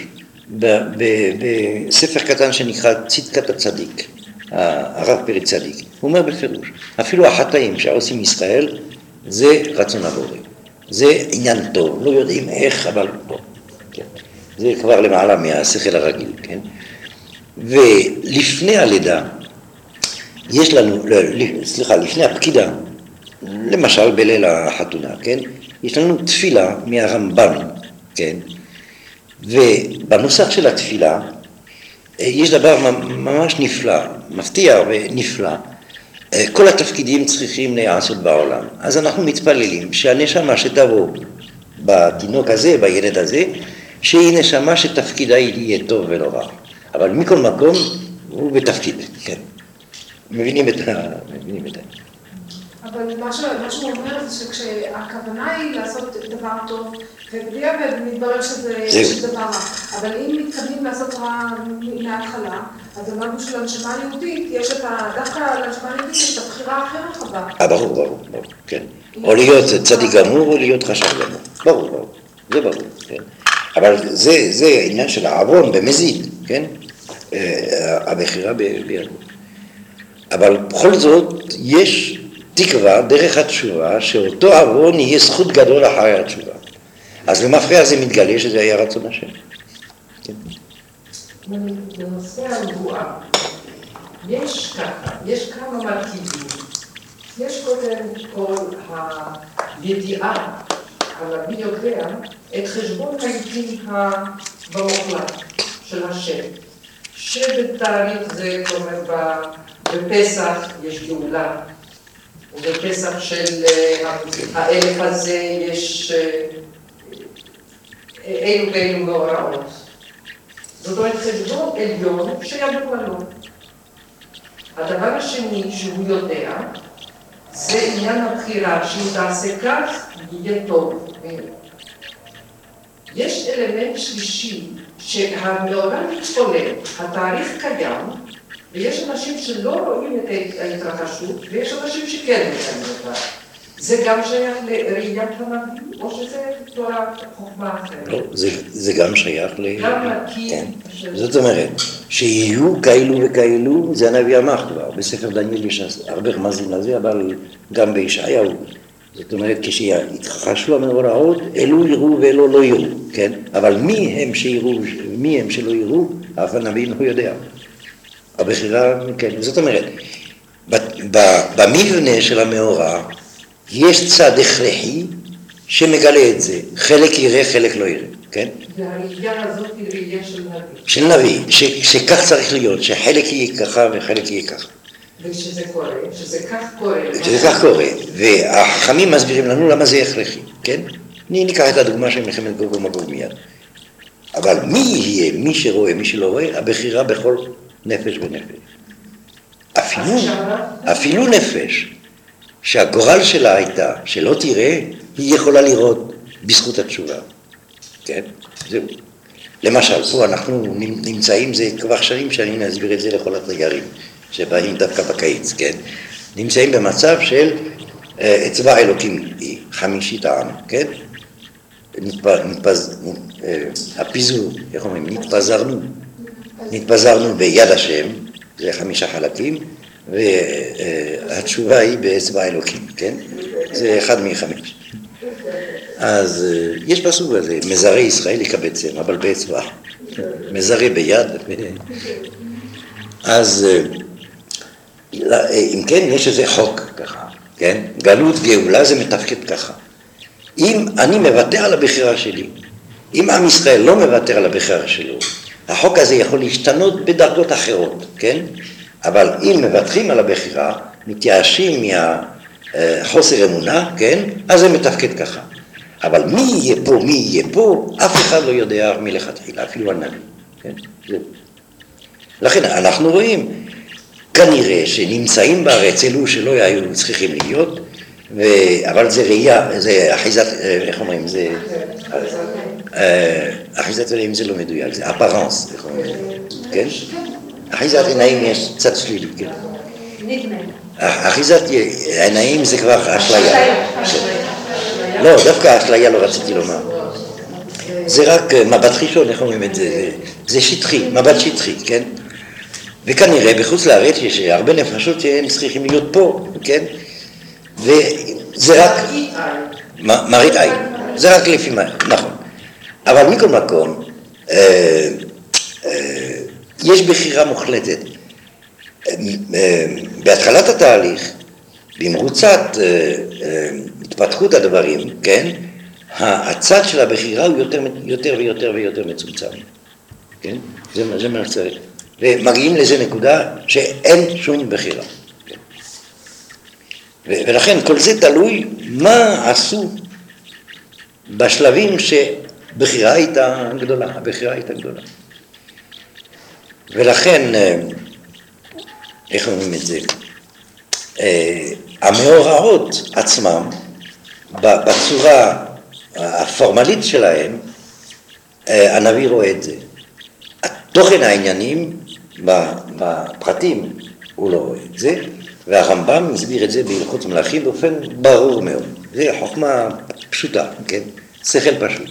בספר קטן שנקרא צדקת הצדיק, הרב פרי צדיק, הוא אומר בפירוש, אפילו החטאים שעושים ישראל, זה רצון הבורא. זה עניין טוב, לא יודעים איך, אבל טוב. כן. זה כבר למעלה מהשכל הרגיל, כן? ולפני הלידה, יש לנו, סליחה, לפני הפקידה, למשל בליל החתונה, כן? יש לנו תפילה מהרמב"ם, כן? ובנוסח של התפילה, יש דבר ממש נפלא, מפתיע ונפלא. כל התפקידים צריכים להיעשות בעולם. אז אנחנו מתפללים שהנשמה שתבוא בתינוק הזה, בילד הזה, שהיא נשמה שתפקידה יהיה טוב ולא רע. אבל מכל מקום הוא בתפקיד, כן. מבינים את ה... מבינים את ה... אבל מה שהוא אומר זה שכשהכוונה היא לעשות דבר טוב, ובדיעבד מתברר שזה דבר רע. אבל אם מתכוונים לעשות רע מההתחלה, אז אמרנו שלנשמה היהודית יש את ה... דווקא לנשמה היהודית יש את הבחירה הכי רחבה. אה, ברור, ברור, ברור, כן. או להיות צדיק גמור או להיות חשב גמור. ברור, ברור, זה ברור, כן. אבל זה, זה עניין של העוון במזיד, כן? הבחירה בידו. אבל בכל זאת יש תקווה דרך התשובה שאותו עוון יהיה זכות גדול אחרי התשובה. אז למפרע זה מתגלה שזה היה רצון השם. כן. בנושא הנבואה, יש ככה, יש כמה מרכיבים. יש קודם כל הידיעה הנביא יודע את חשבון העיתים במוחלט של השם, שבתאריך זה, כלומר, בפסח יש גאולה, ובפסח של האלף הזה יש אילו ואילו מאורעות. זאת אומרת, חשבון עליון שידוע לו. הדבר השני שהוא יודע, זה עניין הבחירה, שאם תעשה כך, יהיה טוב. יש אלמנט שלישי, שהמעולם מתחולל, התאריך קיים, ויש אנשים שלא רואים את ההתרחשות, ויש אנשים שכן רואים אותה. זה גם שייך לראיית הנביא, או שזה תורה חוכמה אחרת? לא, זה, זה גם שייך ל... גם כי... כן. זאת אומרת, שיהיו כאלו וכאלו, זה הנביא אמר כבר. בספר דניאל יש הרבה רמזים לזה, אבל גם בישעיהו. זאת אומרת, כשיתרחשו המאורעות, אלו יראו ואלו לא יראו, כן? אבל מי הם שיראו, מי הם שלא יראו, אף הנביא לא יודע. הבחירה, כן. זאת אומרת, במבנה של המאורע, יש צד הכרחי שמגלה את זה. חלק יראה, חלק לא יראה, כן? והראייה הזאת היא ראייה של נביא. של נביא, ש, שכך צריך להיות, שחלק יהיה ככה וחלק יהיה ככה. ושזה קורה, שזה כך קורה. שזה כך קורה, והחכמים מסבירים לנו למה זה הכרחי, כן? אני ניקח את הדוגמה של מלחמת גוג ומגוג מיד. אבל מי יהיה, מי שרואה, מי שלא רואה, הבחירה בכל נפש ונפש. אפילו, אפילו נפש, שהגורל שלה הייתה, שלא תראה, היא יכולה לראות בזכות התשובה. כן? זהו. למשל, פה אנחנו נמצאים, זה כבר שנים שאני נסביר את זה לכל התיירים, שבאים דווקא בקיץ, כן? נמצאים במצב של אצבע אלוקים, היא חמישית העם, כן? נתפז... הפיזור, איך אומרים? נתפזרנו. נתפזרנו ביד השם, זה חמישה חלקים, והתשובה היא באצבע אלוקים, כן? זה אחד מחמש. אז יש פסוק הזה, מזרי ישראל יקבצם, אבל באצבע. מזרי ביד. אז אם כן, יש איזה חוק ככה, כן? גלות גאולה זה מתפקד ככה. אם אני מוותר על הבחירה שלי, אם עם ישראל לא מוותר על הבחירה שלו, החוק הזה יכול להשתנות בדרגות אחרות, כן? אבל אם מוותרים על הבחירה, מתייאשים מהחוסר אמונה, כן? אז זה מתפקד ככה. אבל מי יהיה פה, מי יהיה פה, אף אחד לא יודע מלכתחילה, אפילו הנביא, כן? זהו. לכן אנחנו רואים, כנראה שנמצאים בארץ אלו שלא היו צריכים להיות, ו... אבל זה ראייה, זה אחיזת, איך אומרים, זה... אחיזת עיניים זה לא מדויק, זה אפרנס, איך אומרים, כן? אחיזת עיניים יש צד שלילי, כן? נדמה. אחיזת עיניים זה כבר אשליה. לא, דווקא אשליה לא רציתי לומר. זה רק מבט חישון, איך אומרים את זה? זה שטחי, מבט שטחי, כן? וכנראה בחוץ לארץ יש הרבה נפשות שהם צריכים להיות פה, כן? וזה רק... מראית עין. זה רק לפי מה, נכון. אבל מכל מקום, אה, אה, יש בחירה מוחלטת. אה, אה, בהתחלת התהליך, במרוצת אה, אה, התפתחות הדברים, כן? הצד של הבחירה הוא יותר, יותר ויותר ויותר מצומצם. כן? זה, זה מה שצריך. ומגיעים לזה נקודה שאין שום בחירה. כן? ולכן כל זה תלוי מה עשו בשלבים שבחירה הייתה גדולה, הבחירה הייתה גדולה. ולכן, איך אומרים את זה? המאורעות עצמם, בצורה הפורמלית שלהם, הנביא רואה את זה. תוכן העניינים בפרטים הוא לא רואה את זה, והרמב"ם הסביר את זה בהלכות מלכים באופן ברור מאוד. זה חוכמה פשוטה, כן? שכל פשוט.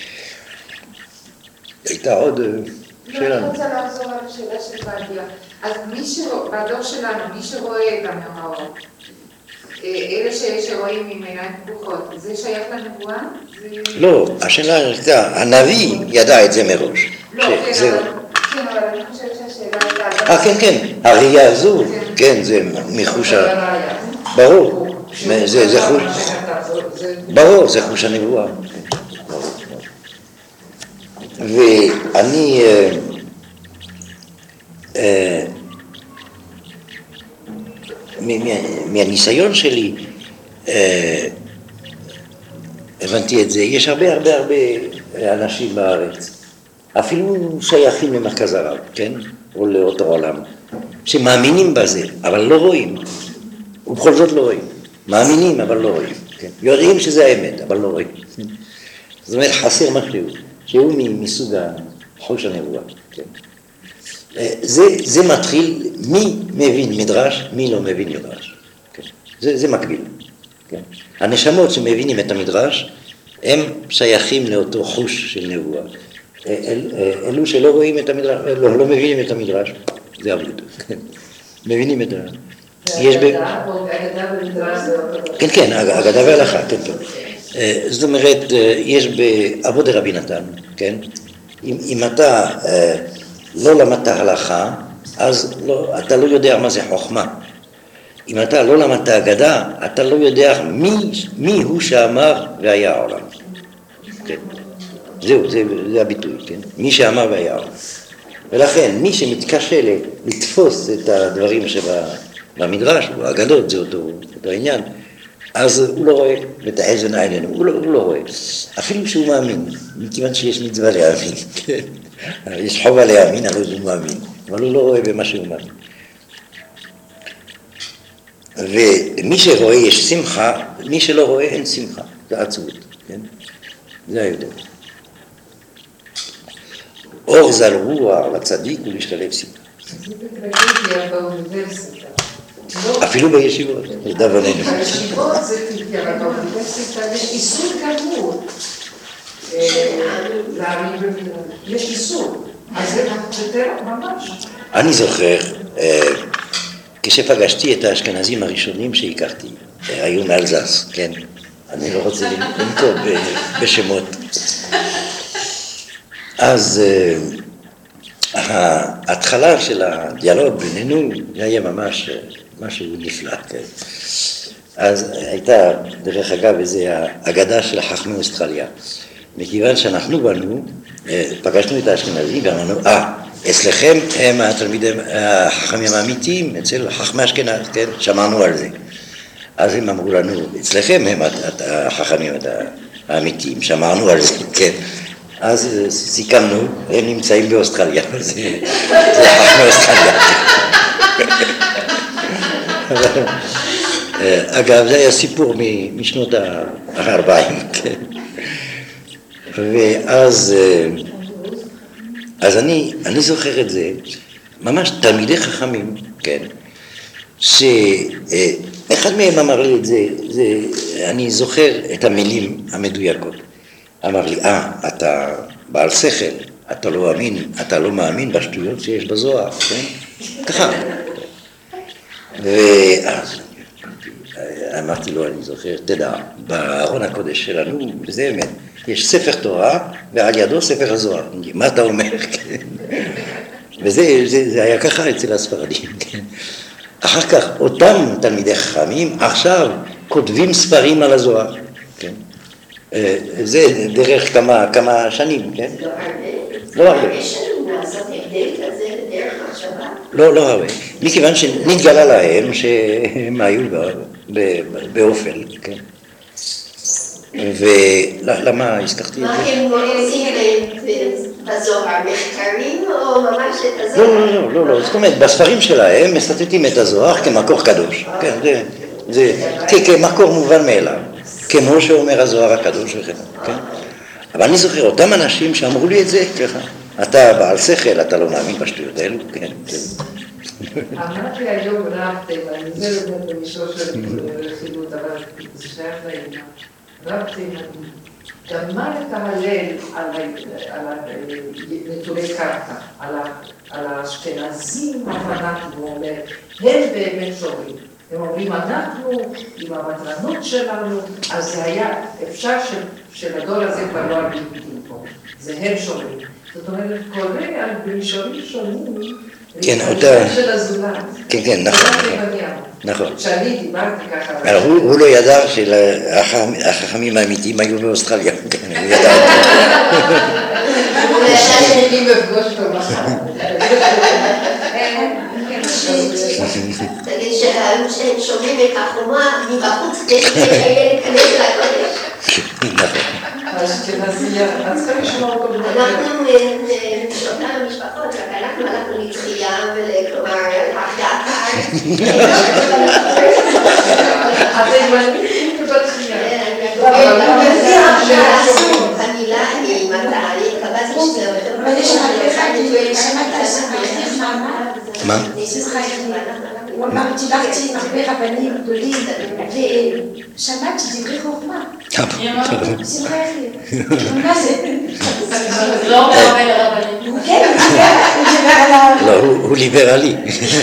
הייתה עוד שאלה. אני רוצה לחזור על השאלה של בעדיה. אז בדור שלנו, מי שרואה את המאורעות, אלה שרואים עם עיניים פקוחות, זה שייך לנבואה? לא, השאלה הייתה, הנביא ידע את זה מראש. לא, כן, אבל אני חושבת שהשאלה הייתה... אה, כן, כן, הראייה הזו, כן, זה מחוש ה... ברור, זה, זה חוש... ברור, זה חוש הנבואה. ואני... אה, אה, מהניסיון שלי אה, הבנתי את זה. יש הרבה הרבה הרבה אנשים בארץ, אפילו שייכים למרכז הרב, כן? או לאותו עולם, שמאמינים בזה, אבל לא רואים. ובכל זאת לא רואים. מאמינים, אבל לא רואים. כן? יודעים שזה האמת, אבל לא רואים. זאת אומרת, חסר משהו, שהוא מסוג חוש הנבואה. כן? זה, זה מתחיל, מי מבין מדרש, מי לא מבין מדרש. כן? זה, זה מקביל. כן? הנשמות שמבינים את המדרש, הם שייכים לאותו חוש של נבואה. אל, אלו שלא רואים את המדרש, לא, לא מבינים את המדרש, זה אבוד. כן? מבינים את ה... יש ב... כן, כן, אגדה והלכה, כן, כן. זאת אומרת, יש בעבוד רבי נתן, כן? אם, אם אתה לא למדת הלכה, אז לא, אתה לא יודע מה זה חוכמה. אם אתה לא למדת אגדה, אתה לא יודע מי, מי הוא שאמר והיה העולם. כן. זהו, זה, זה הביטוי, כן? מי שאמר והיה העולם. ולכן, מי שמתקשה לתפוס את הדברים שבמדרש, או האגדות, זה אותו, אותו העניין, אז הוא לא רואה את האזן העליון, הוא, לא, הוא לא רואה. אפילו שהוא מאמין, מכיוון שיש מצווה להאמין, כן? יש חובה להאמין, אבל הוא מאמין, אבל הוא לא רואה במה שהוא מאמין. ומי שרואה יש שמחה, מי שלא רואה אין שמחה, זה עצבות, כן? זה ההבדל. אור זל רוח לצדיק ולהשתלב שמחה. זה בטרגדיה באוניברסיטה. אפילו בישיבות, לדאבוננו. בישיבות זה טרגדיה, אבל באוניברסיטה יש איסור גמור. יש איסור. אז זה טרח ממש. אני זוכר, כשפגשתי את האשכנזים הראשונים שהכרתי, היו מאלזס, כן? אני לא רוצה לנקוב בשמות. אז ההתחלה של הדיאלוג בינינו היה ממש משהו נפלא, כן? אז הייתה, דרך אגב, איזו האגדה של חכמי אוסטרליה. מכיוון שאנחנו באנו, פגשנו את האשכנזים ואמרנו, אה, אצלכם הם התלמידים החכמים האמיתיים, אצל חכמי אשכנז, כן? שמענו על זה. אז הם אמרו לנו, אצלכם הם החכמים האמיתיים, שמענו על זה, כן? אז סיכמנו, הם נמצאים באוסטרליה, זה חכמי אוסטרליה. אגב, זה היה סיפור משנות ה-ארבעים, כן? ואז אז אני, אני זוכר את זה, ממש תלמידי חכמים, כן? שאחד מהם אמר לי את זה, זה, אני זוכר את המילים המדויקות. אמר לי, אה, אתה בעל שכל, אתה לא מאמין, אתה לא מאמין בשטויות שיש בזוהר, כן? ככה. ואז אמרתי לו, אני זוכר, תדע, בארון הקודש שלנו, וזה אמת, יש ספר תורה, ועל ידו ספר הזוהר. מה אתה אומר? וזה זה, זה היה ככה אצל הספרדים, כן? אחר כך, אותם תלמידי חכמים, עכשיו כותבים ספרים על הזוהר, כן? זה דרך כמה, כמה שנים, כן? לא הרבה. לא הרבה. יש לנו לעשות הבדל כזה בדרך מחשבה? לא, לא הרבה. מכיוון שנתגלה להם שהם היו באופל, כן? ולמה הזכרתי את מה זה? הם עושים בזוהר? מחקרים או ממש את הזוהר? לא, לא, לא, לא, זאת אומרת, בספרים שלהם מסתתים את הזוהר כמקור קדוש, כן, זה, זה, כמקור מובן מאליו, כמו שאומר הזוהר הקדוש וכן, כן? אבל אני זוכר, אותם אנשים שאמרו לי את זה, ככה, אתה בעל שכל, אתה לא מאמין בשטויות האלו, כן, כן. אמרתי היום רב תימני, זה באמת במישור של רכילות, אבל זה שייך לאמא. רב תימני, גמר את ההלל על נטולי קרקע, על האשכנזים הפנאטים, הוא אומר, הם באמת שומעים. הם אומרים, אנחנו, עם המטרנות שלנו, אז זה היה, אפשר שלדור הזה כבר לא הגיעים פה. זה הם שומעים. זאת אומרת, קורא על במישורים שונים, כן, אותה... של הזולת. כן, כן, נכון. נכון. כשאני דיברתי ככה... אבל הוא, הוא לא ידע שהחכמים האמיתיים היו באוסטרליה, כן, הוא ידע. הוא ידע שאני בפגוש פה מחר. תגיד שהם שומעים את החומה מבחוץ כדי להיכנס לקודש. אז צריכה לשמוע אותו בבקשה. אנחנו מאותן המשפחות, רק אנחנו הלכנו לתחייה וכלומר הפתעת הארץ. התימנים בתחייה. המילה היא מתי, קבעתי שזה אבל יש לך מה? הוא אמר, דיברתי עם הרבה רבנים גדולים, ושמעתי דברי חוכמה. שמחה יחיד. מה זה? לא אומר לרבנים. כן, הוא דיבר על ה... לא, הוא ליברלי.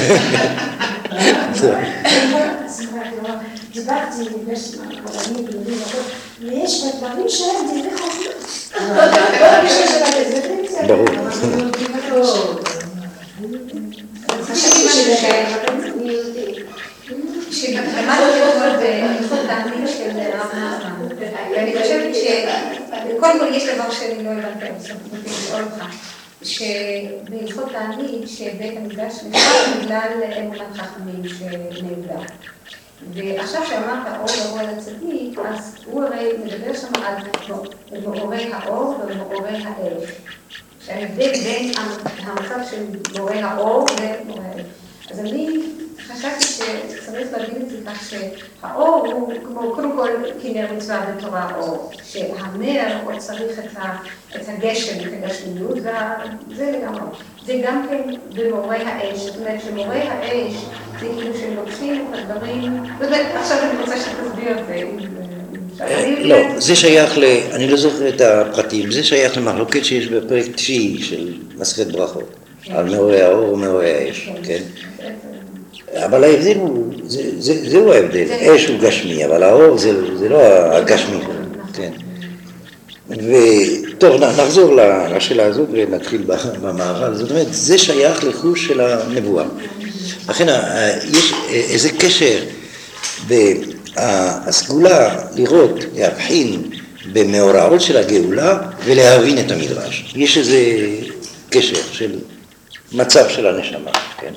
דיברתי עם רבנים גדולים, ויש בדברים שהם דברי חוכמה. ברור. שלמדתי אתמול בהלכות תענית של רב נחמן, ואני חושבת שקודם כל יש דבר שאני לא הבנתי, אני סמכותי לשאול אותך, שבהלכות תענית שבית המקדש נשאר בגלל אמונת חכמים שנעלדה. ועכשיו שאמרת האור לבוא על הצדיק, אז הוא הרי מדבר שם על מאורי האור ומאורי האש. שההבדל בין המצב של מאורי האור ומאורי האש. אז אני חשבתי שצריך להבין את זה כך שהאור הוא כמו קודם כל כנר מצווה בתורה האור, שהנר הוא צריך את הגשם, את הגשמיות, וזה לגמרי. זה גם כן במורי האש, זאת אומרת שמורי האש זה כאילו שהם לוקחים את הדברים, באמת עכשיו אני רוצה שתסביר את זה. לא, זה שייך ל... אני לא זוכר את הפרטים, זה שייך למחלוקת שיש בפרק תשיעי של מסכת ברכות, על מאורי האור ומאורי האש, כן? אבל ההבדל הוא, זהו ההבדל, אש הוא גשמי, אבל האור זה לא הגשמי, כן. וטוב, נחזור לשאלה הזאת ונתחיל במערל, זאת אומרת, זה שייך לחוש של הנבואה. לכן יש איזה קשר בסגולה לראות, להבחין במאורעות של הגאולה ולהבין את המדרש. יש איזה קשר של מצב של הנשמה, כן.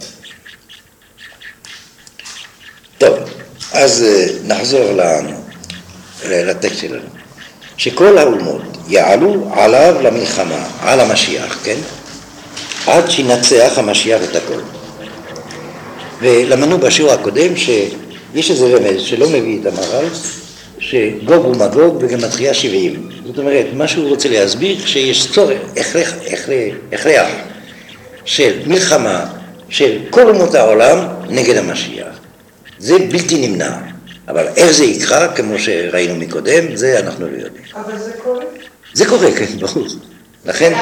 טוב, אז נחזור לטקסט שלנו. שכל האומות יעלו עליו למלחמה, על המשיח, כן? עד שינצח המשיח את הכל. ולמדנו בשיעור הקודם שיש איזה רמז שלא מביא את המהר"ל, שגוג ומגוג בגימטריה שבעים. זאת אומרת, מה שהוא רוצה להסביר, שיש צורך, הכרח, הכרח של מלחמה של כל אומות העולם נגד המשיח. זה בלתי נמנע. אבל איך זה יקרה, כמו שראינו מקודם, זה אנחנו לא יודעים. אבל זה קורה? זה קורה, כן, ברור. לכן,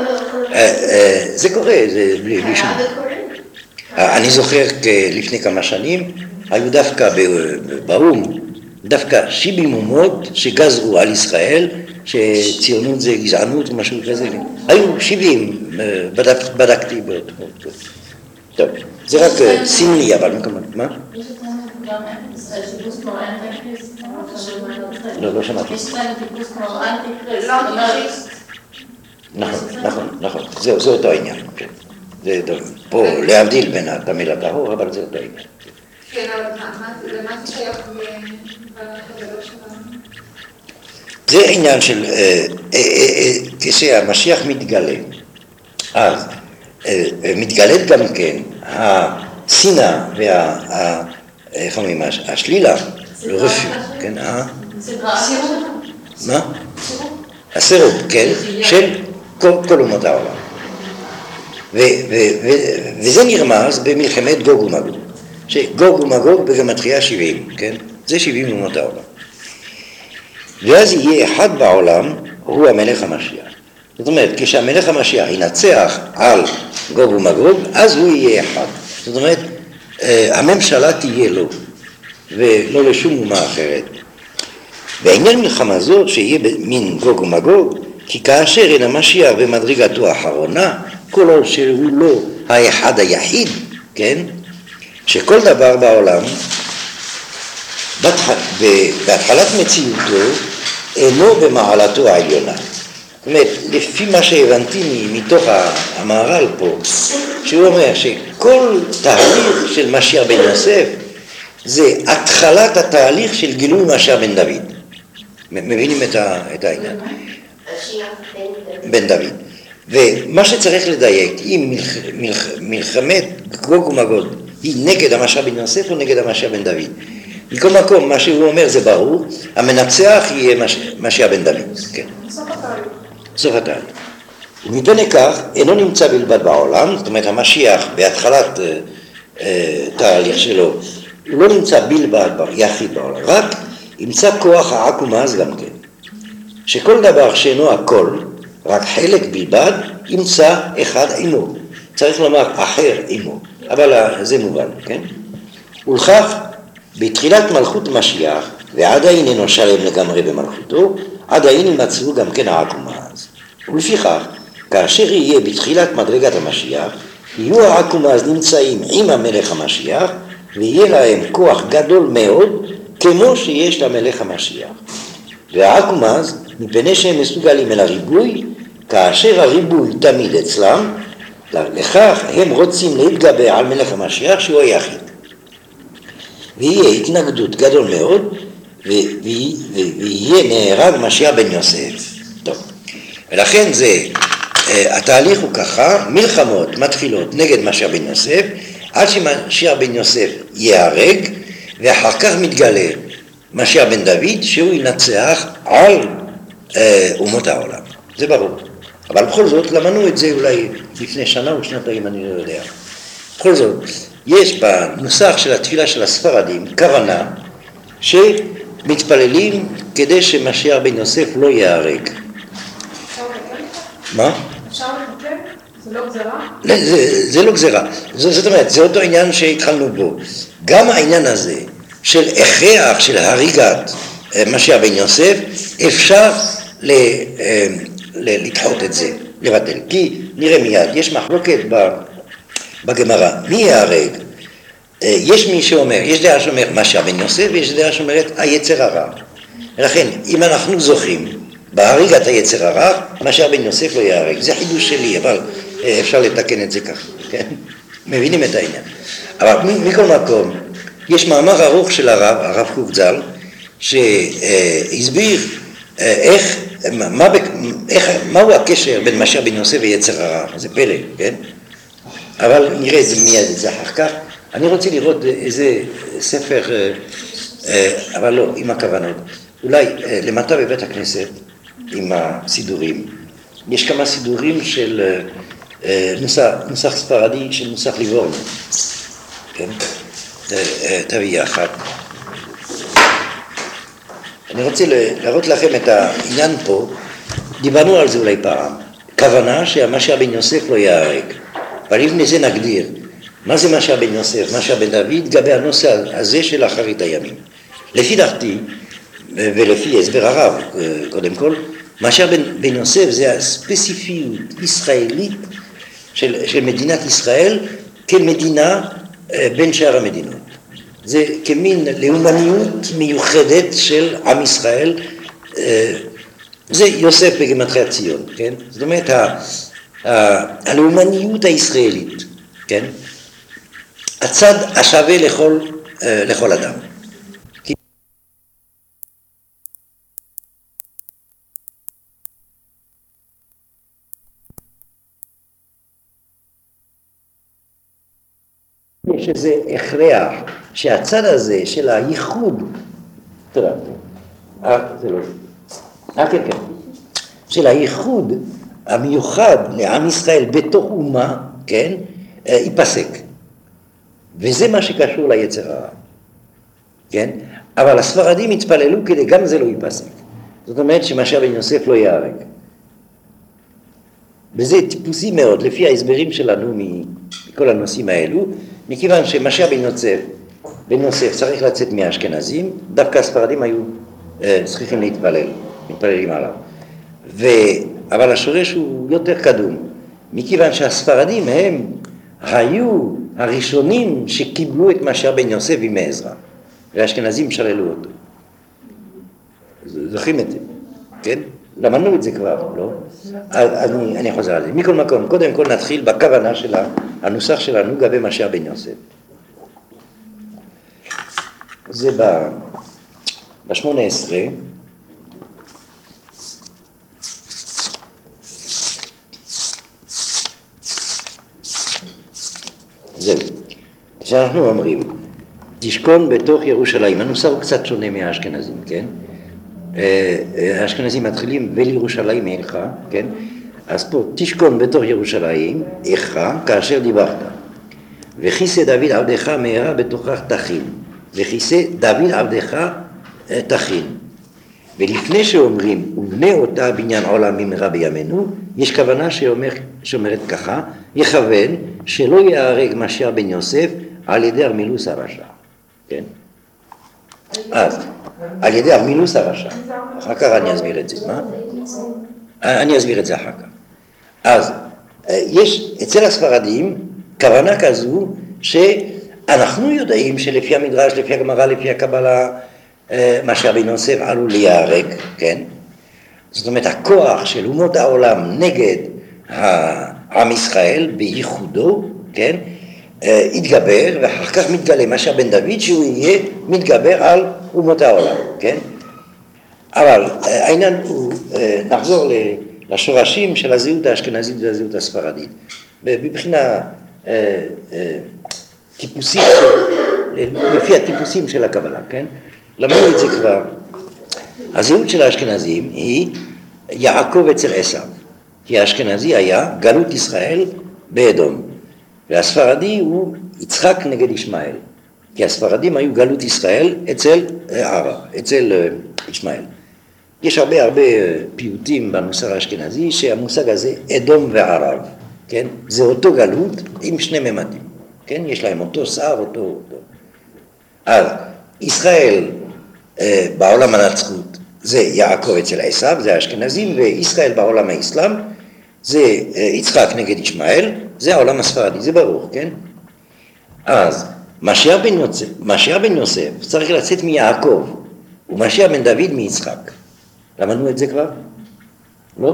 זה קורה, זה בלי שום. אני זוכר לפני כמה שנים, היו דווקא באו"ם, דווקא שבעים אומות שגזרו על ישראל, שציונות זה גזענות או משהו כזה. היו שבעים, בדקתי באותו. טוב, זה רק סמלי, אבל מה? לא, לא שמעתי. יש כאן טיפוס כמו אנטי-קריסט. נכון, נכון, נכון. זה אותו העניין. פה להבדיל בין הטמא לטהור, אבל זה אותו העניין. כן, אבל למה זה שייך בגדול שלנו? זה עניין של, כשהמשיח מתגלה, אז מתגלית גם כן השנאה וה... איך אומרים, השלילה, לא רפי, כן, מה? הסירוב, כן, של כל אומות העולם. וזה נרמז במלחמת גוג ומגוג, שגוג ומגוג בגימטריה שבעים, כן, זה שבעים אומות העולם. ואז יהיה אחד בעולם, הוא המלך המשיח. זאת אומרת, כשהמלך המשיח ינצח על גוג ומגוג, אז הוא יהיה אחד. זאת אומרת, הממשלה תהיה לו, ולא לשום אומה אחרת. בעניין מלחמה זאת, שיהיה מין גוג ומגוג, כי כאשר אין המשיח במדרגתו האחרונה, כל עוד שהוא לא האחד היחיד, כן? שכל דבר בעולם, בהתחלת מציאותו, אינו במעלתו העליונה. זאת אומרת, לפי מה שהבנתי מתוך המהר"ל פה, שהוא אומר שכל תהליך של משיח בן יוסף, זה התחלת התהליך של גילוי משיח בן דוד. מבינים את העניין? בן דוד. ומה שצריך לדייק, אם מלחמת גוג ומגוד היא נגד המשיח בן יוסף או נגד המשיח בן דוד. מכל מקום, מה שהוא אומר זה ברור, המנצח יהיה משיח בן דוד. כן. סוף התהליך. סוף התהליך. ומפני כך, אינו נמצא בלבד בעולם, זאת אומרת, המשיח בהתחלת אה, אה, תהליך שלו, הוא לא נמצא בלבד יחיד בעולם, רק ימצא כוח העקומאז גם כן. שכל דבר שאינו הכל, רק חלק בלבד, ימצא אחד עמו. צריך לומר אחר עמו, אבל זה מובן, כן? ולכך, בתחילת מלכות משיח, ועדיין אינו שלם לגמרי במלכותו, עדיין ימצאו גם כן העקומאז. ולפיכך, כאשר יהיה בתחילת מדרגת המשיח, יהיו העקומאז נמצאים עם המלך המשיח, ויהיה להם כוח גדול מאוד, כמו שיש למלך המשיח. והעקומאז, מפני שהם מסוגלים אל הריבוי, כאשר הריבוי תמיד אצלם, לכך הם רוצים להתגבר על מלך המשיח שהוא היחיד. ויהיה התנגדות גדול מאוד, ויהיה נהרג משיח בן יוסף. טוב, ולכן זה, התהליך הוא ככה, מלחמות מתחילות נגד משיח בן יוסף, עד שמשיח בן יוסף ייהרג, ואחר כך מתגלה משיח בן דוד, שהוא ינצח על אה, אומות העולם. זה ברור. אבל בכל זאת, למדנו את זה אולי לפני שנה או שנתיים, אני לא יודע. בכל זאת, יש בנוסח של התפילה של הספרדים כוונה שמתפללים כדי שמשיח בן יוסף לא ייהרג. אפשר לתקן? מה? אפשר לתקן? זה לא גזרה? לא, זה, זה לא גזרה. זאת, זאת אומרת, זה אותו עניין שהתחלנו בו. גם העניין הזה של הכרח של הריגת משיח בן יוסף, אפשר ל, ל, לדחות את זה, לבטל. כי נראה מיד, יש מחלוקת בגמרא, מי יהרג? יש מי שאומר, יש דעה שאומר משיח בן יוסף, ויש דעה שאומרת היצר הרע. ולכן, אם אנחנו זוכים בהריגת היצר הרע, משיח בן יוסף לא יהרג. זה חידוש שלי, אבל אפשר לתקן את זה כך. כן? מבינים את העניין. אבל מכל מקום, יש מאמר ארוך של הרב, הרב קוק ז"ל, שהסביר איך, מה, איך, מהו הקשר בין משיח בן יוסף ויצר הרע. זה פלא, כן? אבל נראה את זה מיד, את זה אחר כך. אני רוצה לראות איזה ספר, אבל לא, עם הכוונות. אולי למטה בבית הכנסת, עם הסידורים. יש כמה סידורים של נוסח, נוסח ספרדי של נוסח ליבורני. כן? תביא אחת. אני רוצה להראות לכם את העניין פה, דיברנו על זה אולי פעם, כוונה שהמשיח בן יוסף לא יהרג, אבל לפני זה נגדיר, מה זה משיח בן יוסף, משיח בן דוד, לגבי הנושא הזה של אחרית הימים. לפי דעתי, ולפי הסבר הרב, קודם כל, משיח בן, בן יוסף זה הספציפיות ישראלית של, של מדינת ישראל כמדינה בין שאר המדינות. זה כמין לאומניות מיוחדת של עם ישראל, זה יוסף בגימטריה ציון, כן? זאת אומרת, ה, ה, הלאומניות הישראלית, כן? הצד השווה לכל, לכל אדם. שזה הכרח שהצד הזה של הייחוד, תראה, אה, זה לא, אה, כן, כן, של הייחוד המיוחד לעם ישראל בתוך אומה, כן, ייפסק. וזה מה שקשור ליצר הרע, כן? אבל הספרדים התפללו כדי גם זה לא ייפסק. זאת אומרת שמשיח בן יוסף לא יהרג. וזה טיפוסי מאוד, לפי ההסברים שלנו מכל הנושאים האלו, מכיוון שמשיח בן יוסף, בן יוסף צריך לצאת מהאשכנזים, דווקא הספרדים היו אה, צריכים להתפלל, מתפללים עליו. ו... אבל השורש הוא יותר קדום, מכיוון שהספרדים הם היו הראשונים שקיבלו את משה בן יוסף עם עזרא, והאשכנזים שללו אותו. זוכרים את זה, כן? למדנו את זה כבר, לא? אני, אני חוזר על זה. מכל מקום, קודם כל נתחיל בכוונה של הנוסח שלנו לגבי משה בן יוסף. זה ב-שמונה עשרה, זהו, כשאנחנו אומרים, תשכון בתוך ירושלים, הנוסח הוא קצת שונה מהאשכנזים, כן? האשכנזים מתחילים ולירושלים עירך, כן? אז פה תשכון בתוך ירושלים עירך כאשר דיברת, וכיסא דוד עבדך מהרה בתוכך תכין, וכיסא דוד עבדך תכין. ולפני שאומרים ובנה אותה בניין עולם במהרה בימינו, יש כוונה שאומר, שאומרת ככה, יכוון שלא יהרג משה בן יוסף על ידי ארמילוס הרשע, כן? אז, על ידי ארמילוס הרשע, אחר כך אני אסביר את זה, מה? אני אסביר את זה אחר כך. אז, יש אצל הספרדים כוונה כזו שאנחנו יודעים שלפי המדרש, לפי הגמרא, לפי הקבלה, משה בן יוסף עלול להיהרג, כן? זאת אומרת, הכוח של אומות העולם נגד עם ישראל בייחודו, כן? התגבר, ואחר כך מתגלה משה בן דוד שהוא יהיה מתגבר על אומות העולם, כן? אבל העניין הוא, נחזור לשורשים של הזהות האשכנזית והזהות הספרדית. מבחינה טיפוסית, לפי הטיפוסים של הקבלה, כן? למדנו את זה כבר. הזהות של האשכנזים היא יעקב אצל עשיו, כי האשכנזי היה גלות ישראל באדום, והספרדי הוא יצחק נגד ישמעאל, כי הספרדים היו גלות ישראל אצל ערב, אצל ישמעאל. יש הרבה הרבה פיוטים במוסר האשכנזי שהמושג הזה אדום וערב, כן? זה אותו גלות עם שני ממדים, כן? יש להם אותו שר, אותו אותו. אז ישראל בעולם הנצחות זה יעקב אצל עשיו, זה האשכנזים, וישראל בעולם האסלאם זה יצחק נגד ישמעאל, זה העולם הספרדי, זה ברור, כן? אז משיח בן יוסף, משיח בן יוסף צריך לצאת מיעקב, ומשיח בן דוד מיצחק. למדנו את זה כבר? לא?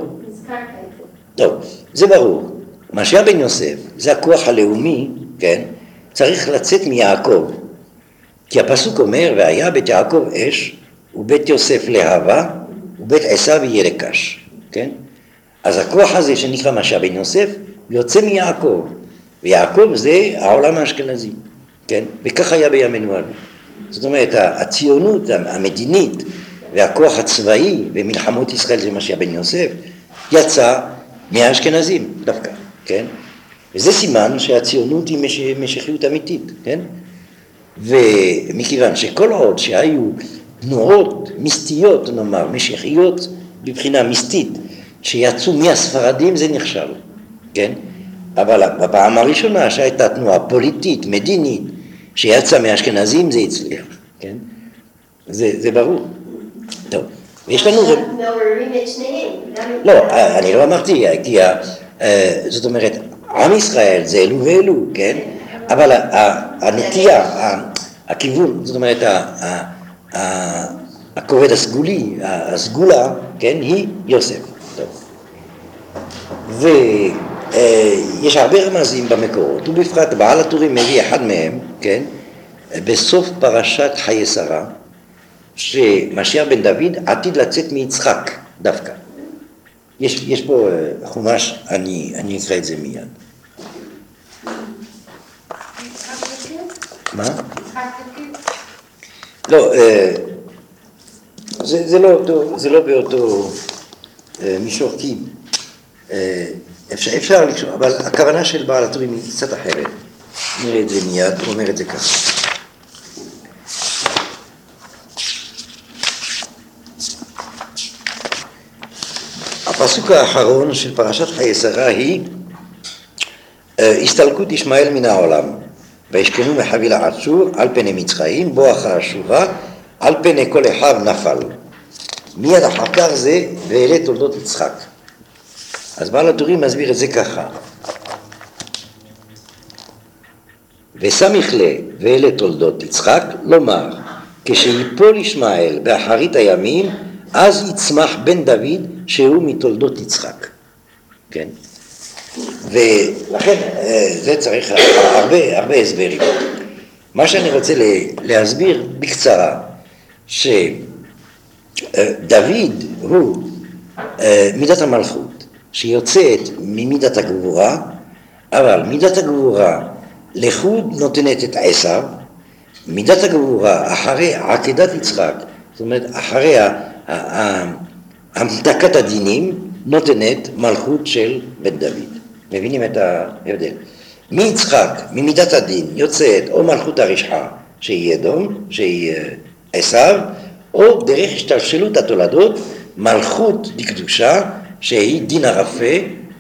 טוב, זה ברור. משיח בן יוסף זה הכוח הלאומי, כן? צריך לצאת מיעקב. כי הפסוק אומר, והיה בית יעקב אש, ובית יוסף להבה, ובית עשיו יהיה לקש, כן? אז הכוח הזה שנקרא משיח בן יוסף, יוצא מיעקב, ויעקב זה העולם האשכנזי, כן? וכך היה בימינו אנו. זאת אומרת, הציונות המדינית, והכוח הצבאי, במלחמות ישראל זה משיח בן יוסף, יצא מהאשכנזים דווקא, כן? וזה סימן שהציונות היא מש... משיחיות אמיתית, כן? ומכיוון שכל עוד שהיו תנועות מיסטיות, נאמר, משיחיות בבחינה מיסטית, שיצאו מהספרדים זה נכשל, כן? אבל בפעם הראשונה שהייתה תנועה פוליטית, מדינית, שיצא מהאשכנזים זה הצליח, כן? זה, זה ברור. טוב, ויש לנו... מעוררים את שניהם. לא, אני לא אמרתי, כי זאת אומרת, עם ישראל זה אלו ואלו, כן? אבל הנטייה, הכיוון, זאת אומרת, הכובד הסגולי, הסגולה, כן, היא יוסף. טוב. ויש הרבה רמזים במקורות, ובפרט בעל הטורים מביא אחד מהם, כן? בסוף פרשת חיי שרה, שמשיח בן דוד עתיד לצאת מיצחק דווקא. יש, יש פה חומש, אני, אני אקרא את זה מיד. מה? לא, זה, זה לא אותו, זה לא באותו מישור, כי אפשר, אפשר לקשור, אבל הכוונה של בעל הטורים היא קצת אחרת. נראה את זה מיד, הוא אומר את זה ככה. הפסוק האחרון של פרשת חיי שרה היא הסתלקות ישמעאל מן העולם, וישכנו מחבילה עצור על פני מצרים, בואכה השורה, על פני כל אחיו נפל. מיד אחר כך זה ואלה תולדות יצחק. אז בעל הטורים מסביר את זה ככה. וסמיך לה ואלה תולדות יצחק, לומר, כשיפול ישמעאל באחרית הימים, אז יצמח בן דוד שהוא מתולדות יצחק. כן? ולכן זה צריך הרבה, הרבה הסברים. מה שאני רוצה להסביר בקצרה, שדוד הוא מידת המלכות, שיוצאת ממידת הגבורה, אבל מידת הגבורה לחוד נותנת את עשיו, מידת הגבורה אחרי עקדת יצחק, זאת אומרת אחרי המתקת הדינים, נותנת מלכות של בן דוד. מבינים את ההבדל? מיצחק, ממידת הדין, יוצאת או מלכות הרשעה, שהיא אדום, שהיא עשיו, או דרך השתלשלות התולדות, מלכות דקדושה, שהיא דין הרפה,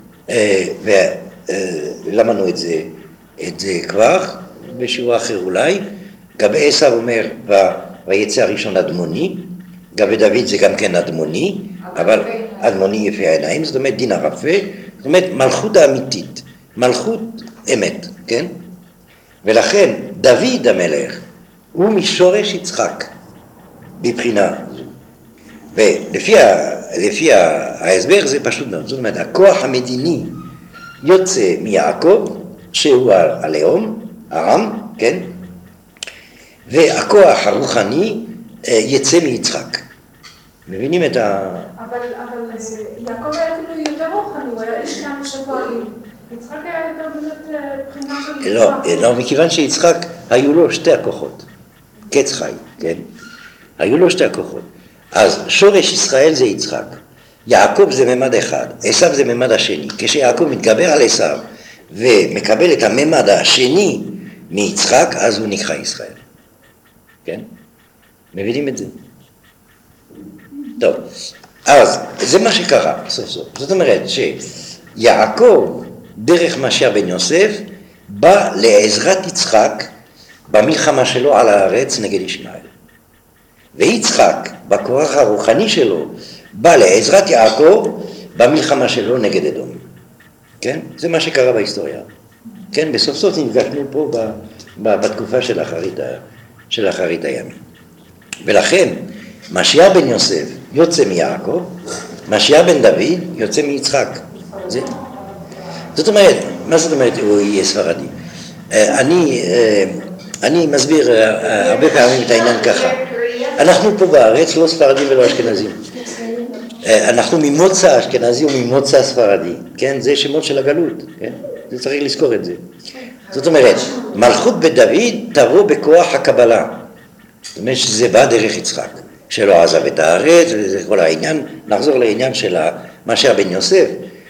ולמדנו את זה, את זה כבר, בשיעור אחר אולי. גבי עשיו אומר, ויצא הראשון אדמוני, גבי דוד זה גם כן אדמוני, אבל אדמוני יפה העיניים, זאת אומרת דין הרפה, זאת אומרת מלכות האמיתית, מלכות אמת, כן? ולכן דוד המלך הוא משורש יצחק בבחינה זו. ולפי לפי ההסבר זה פשוט מאוד, זאת אומרת הכוח המדיני יוצא מיעקב שהוא הלאום, העם, כן? והכוח הרוחני יצא מיצחק. מבינים את ה... אבל, אבל יעקב היה כאילו יותר רוחני, הוא היה איש כמה שפועלים. יצחק היה יותר באמת בחינה של... לא, לא, מכיוון שיצחק היו לו שתי הכוחות. קץ חי, כן? היו לו שתי הכוחות. אז שורש ישראל זה יצחק. יעקב זה ממד אחד, עשיו זה ממד השני. כשיעקב מתגבר על עשיו ומקבל את הממד השני מיצחק, אז הוא נקרא ישראל. כן? מבינים את זה? טוב, אז זה מה שקרה סוף סוף. זאת אומרת שיעקב דרך משיח בן יוסף בא לעזרת יצחק במלחמה שלו על הארץ נגד ישמעאל. ויצחק בכוח הרוחני שלו בא לעזרת יעקב במלחמה שלו נגד אדום. כן? זה מה שקרה בהיסטוריה. כן? בסוף סוף נפגשנו פה ב, ב, בתקופה של אחרית, של אחרית הימים. ולכן משיח בן יוסף יוצא מיעקב, משיח בן דוד יוצא מיצחק. זה... זאת אומרת, מה זאת אומרת הוא יהיה ספרדי? אני, אני מסביר הרבה פעמים את העניין ככה. אנחנו פה בארץ לא ספרדים ולא אשכנזים. אנחנו ממוצא אשכנזי וממוצא ספרדי, כן? זה שמות של הגלות, כן? זה צריך לזכור את זה. זאת אומרת, מלכות בית דוד תבוא בכוח הקבלה. זאת אומרת שזה בא דרך יצחק, שלא עזב את הארץ, וזה כל העניין. נחזור לעניין של משיח בן יוסף.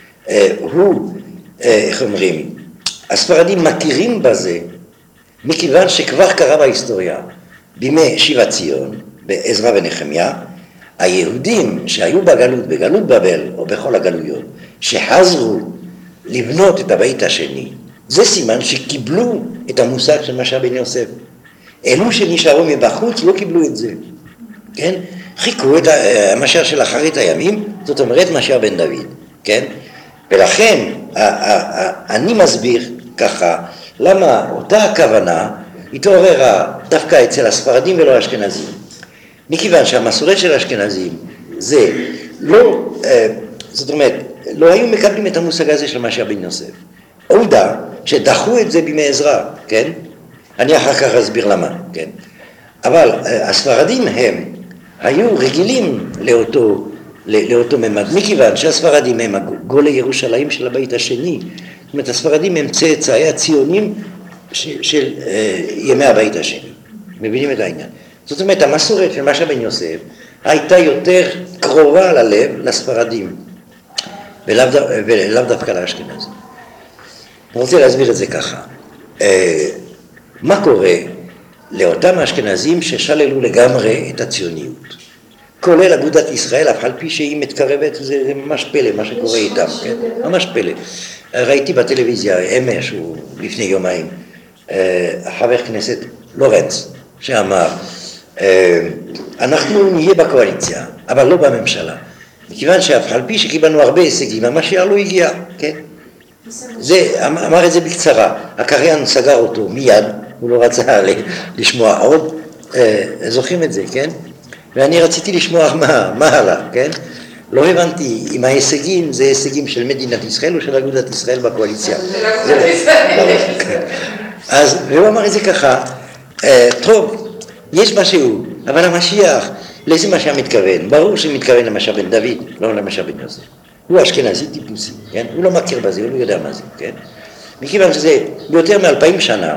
הוא, איך אומרים, הספרדים מכירים בזה, מכיוון שכבר קרה בהיסטוריה, בימי שיבת ציון, בעזרא ונחמיה, היהודים שהיו בגלות, בגלות בבל או בכל הגלויות, שחזרו לבנות את הבית השני, זה סימן שקיבלו את המושג של משיח בן יוסף. אלו שנשארו מבחוץ לא קיבלו את זה, כן? חיכו את המשיח של אחרית הימים, זאת אומרת משיח בן דוד, כן? ולכן אני מסביר ככה, למה אותה הכוונה התעוררה דווקא אצל הספרדים ולא האשכנזים. מכיוון שהמסורת של האשכנזים זה לא, זאת אומרת, לא היו מקבלים את המושג הזה של משיח בן יוסף. עובדה שדחו את זה בימי עזרא, כן? אני אחר כך אסביר למה, כן? אבל הספרדים הם היו רגילים לאותו, לאותו ממד, מכיוון שהספרדים הם גולי ירושלים של הבית השני. זאת אומרת, הספרדים הם צאצאי הציונים של, של ימי הבית השני. מבינים את העניין? זאת אומרת, המסורת של משיח בן יוסף הייתה יותר קרובה ללב לספרדים, ולאו, ולאו דווקא לאשכנזים. אני רוצה להסביר את זה ככה. מה קורה לאותם האשכנזים ששללו לגמרי את הציוניות? כולל אגודת ישראל, אף על פי שהיא מתקרבת, זה ממש פלא מה שקורה איתם, כן? ממש פלא. ראיתי בטלוויזיה אמש, או לפני יומיים, חבר כנסת לורנץ, שאמר, אנחנו נהיה בקואליציה, אבל לא בממשלה. מכיוון שאף על פי שקיבלנו הרבה הישגים, המשיח לא הגיע, כן? זה, אמר את זה בקצרה, הקריין סגר אותו מיד, הוא לא רצה לשמוע עוד, זוכרים את זה, כן? ואני רציתי לשמוע מה, מה הלאה, כן? לא הבנתי אם ההישגים זה הישגים של מדינת ישראל או של אגודת ישראל בקואליציה. של אגודת ישראל. אז הוא אמר את זה ככה, טוב, יש משהו, אבל המשיח, לאיזה משיח מתכוון? ברור שמתכוון למשיח בן דוד, לא למשיח בן יוסף. הוא אשכנזי טיפוסי, כן? הוא לא מכיר בזה, הוא לא יודע מה זה, כן? מכיוון שזה ביותר מאלפיים שנה,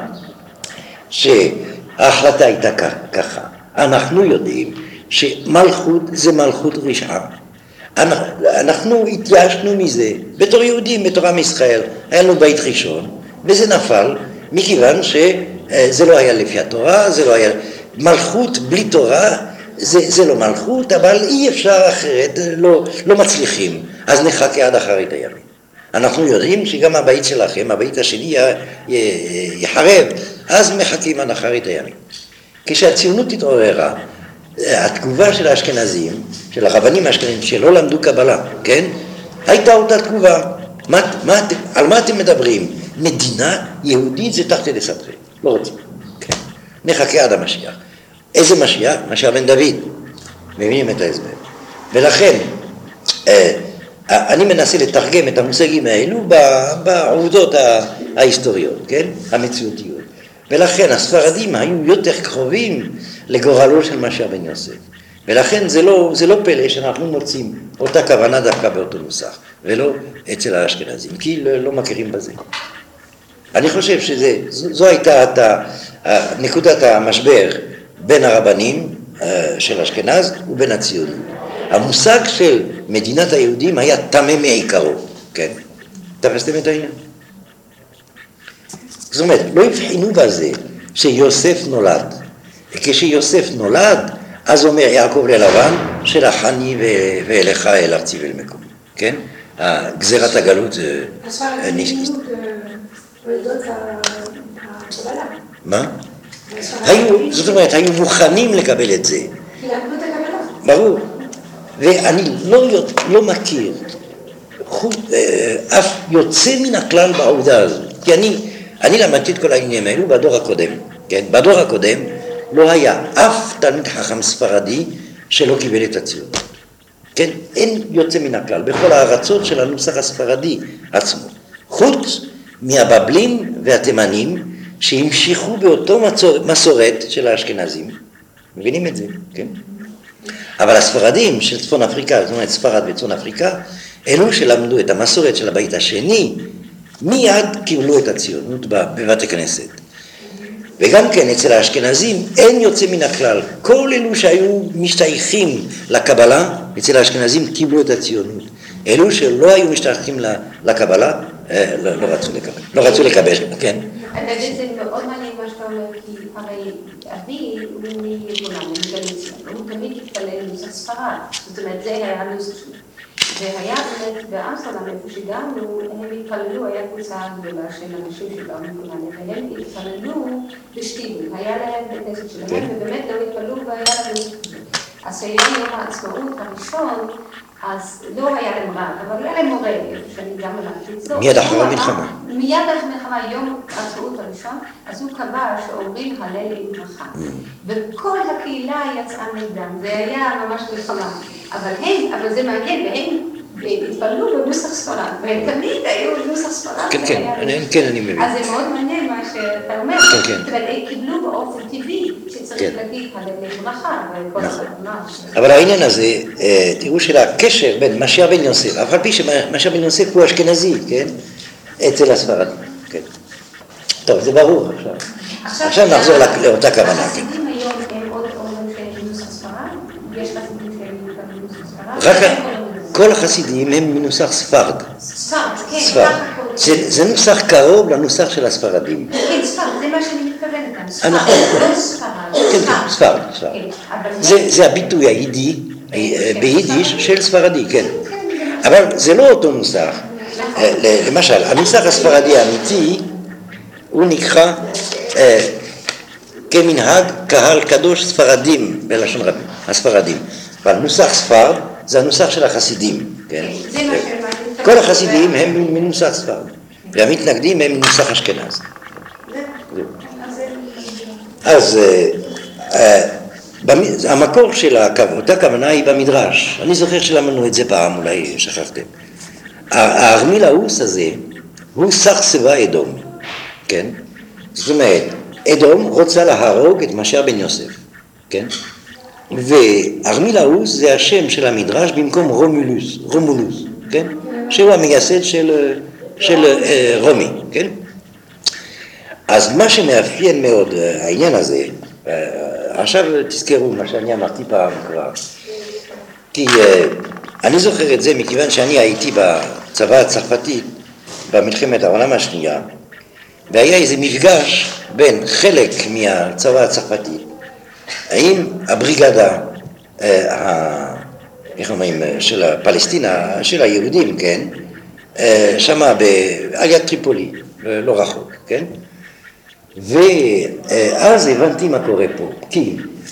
שההחלטה הייתה ככה. אנחנו יודעים שמלכות זה מלכות רשעה. אנחנו התייאשנו מזה, בתור יהודים, בתור עם ישראל, היה לנו בית ראשון, וזה נפל, מכיוון שזה לא היה לפי התורה, זה לא היה... מלכות בלי תורה, זה, זה לא מלכות, אבל אי אפשר אחרת, לא, לא מצליחים, אז נחכה עד אחרית הימים. אנחנו יודעים שגם הבית שלכם, הבית השני יחרב, אז מחכים עד אחרית הימים. כשהציונות התעוררה, התגובה של האשכנזים, של הרבנים האשכנזים שלא למדו קבלה, כן? הייתה אותה תגובה. מה, מה, על מה אתם מדברים? מדינה יהודית זה תחת ידי סתרי. לא רוצים. כן. נחכה עד המשיח. איזה משיח? משיח בן דוד. מבינים את ההסבר. ולכן, אה, אני מנסה לתרגם את המושגים האלו בעובדות ההיסטוריות, כן? המציאותיות. ולכן הספרדים היו יותר קרובים לגורלו של משיח בן יוסף. ולכן זה לא, זה לא פלא שאנחנו מוצאים אותה כוונה דווקא באותו נוסח, ולא אצל האשכנזים, כי לא, לא מכירים בזה. אני חושב שזו הייתה את נקודת המשבר בין הרבנים של אשכנז ובין הציונות. המושג של מדינת היהודים היה טמא מעיקרו, כן? תפסתם את העניין? זאת אומרת, לא הבחינו בזה שיוסף נולד. כשיוסף נולד, אז אומר יעקב ללבן, שלחני ואליך אל ארצי ואל מקומי, כן? גזירת הגלות נשאית. מה? זאת אומרת, היו מוכנים לקבל את זה. ברור. ואני לא מכיר אף יוצא מן הכלל בעובדה הזו. כי אני, אני למדתי את כל העניינים האלו בדור הקודם. כן? בדור הקודם לא היה אף תלמיד חכם ספרדי שלא קיבל את הציונות. כן? אין יוצא מן הכלל. בכל הארצות של הנוסח הספרדי עצמו. חוץ מהבבלים והתימנים שהמשיכו באותו מסורת של האשכנזים. מבינים את זה? כן? אבל הספרדים של צפון אפריקה, זאת אומרת ספרד וצפון אפריקה, אלו שלמדו את המסורת של הבית השני, מיד קיבלו את הציונות בבית הכנסת. וגם כן אצל האשכנזים אין יוצא מן הכלל. כל אלו שהיו משתייכים לקבלה, אצל האשכנזים קיבלו את הציונות. אלו שלא היו משתייכים לקבלה, לא, לא רצו לקבל. לא רצו לקבל, כן. זה מאוד מעניין מה שאתה אומר, כי הרי אבי הוא מירושלים, מגליציה, הוא תמיד התפלל נוסח ספרד, זאת אומרת זה היה הנוסח שלו. והיה באמת באמסטרדם, איפה שגרנו, הם התפללו, היה קבוצה גדולה של אנשים שבאו מגולניה, והם התפללו בשטיבל, היה להם בכנסת שלהם, ובאמת לא התפללו והיה להם. אז היה יום העצמאות הראשון, אז לא היה להם רב, אבל היה להם מורה, שאני גם למדתי. מיד אחרי המלחמה. מיד אחרי המלחמה, יום העצמאות הראשון, אז הוא קבע שאומרים הלל עם ברכה. וכל הקהילה יצאה נגדם, זה היה ממש מלחמה. אבל הם, אבל זה מעניין, והם התפללו בנוסח ספרד, והם תמיד היו בנוסח ספרד. כן, כן, כן, אני מבין. אז זה מאוד מעניין מה שאתה אומר. כן, כן. אבל הם קיבלו באופן טבעי שצריך להגיד הלל עם ברכה, וכל הזמן. אבל העניין הזה, תראו של הקשר בין משיח בן יוסף, אף על פי שמשיח בן יוסף הוא אשכנזי, כן? אצל הספרדים, כן. טוב, זה ברור עכשיו. עכשיו נחזור לאותה כוונה. החסידים היום הם עוד אומרים שהם מנוסח ספרד? יש חסידים שהם מנוסח ספרד? רק כל החסידים הם מנוסח ספרד. ספרד, כן. ספרד. זה נוסח קרוב לנוסח של הספרדים. כן, ספרד, זה מה שאני מתכוונת כאן. ספרד, לא ספרד. כן, כן, ספרד, ספרד. זה הביטוי היידי, ביידיש של ספרדי, כן. אבל זה לא אותו נוסח. למשל, הנוסח הספרדי האמיתי, הוא נקרא כמנהג קהל קדוש ספרדים, בלשון רבים, הספרדים. אבל נוסח ספרד זה הנוסח של החסידים, כן? כל החסידים הם מנוסח ספרד, והמתנגדים הם מנוסח אשכנז. אז המקור של אותה כוונה היא במדרש. אני זוכר שלמדנו את זה פעם, אולי שכחתם. הארמילאוס הזה הוא סך סבא אדום, כן? זאת אומרת, אדום רוצה להרוג את משה בן יוסף, כן? וארמילאוס זה השם של המדרש במקום רומולוס, רומולוס, כן? שהוא המייסד של, של רומי, כן? אז מה שמאפיין מאוד העניין הזה, עכשיו תזכרו מה שאני אמרתי פעם כבר, כי אני זוכר את זה מכיוון שאני הייתי בצבא הצרפתי במלחמת העולם השנייה, והיה איזה מפגש בין חלק מהצבא הצרפתי עם הבריגדה, איך אומרים, של הפלסטינה, של היהודים, כן? שמה על יד טריפולי, לא רחוק, כן? ואז הבנתי מה קורה פה, כי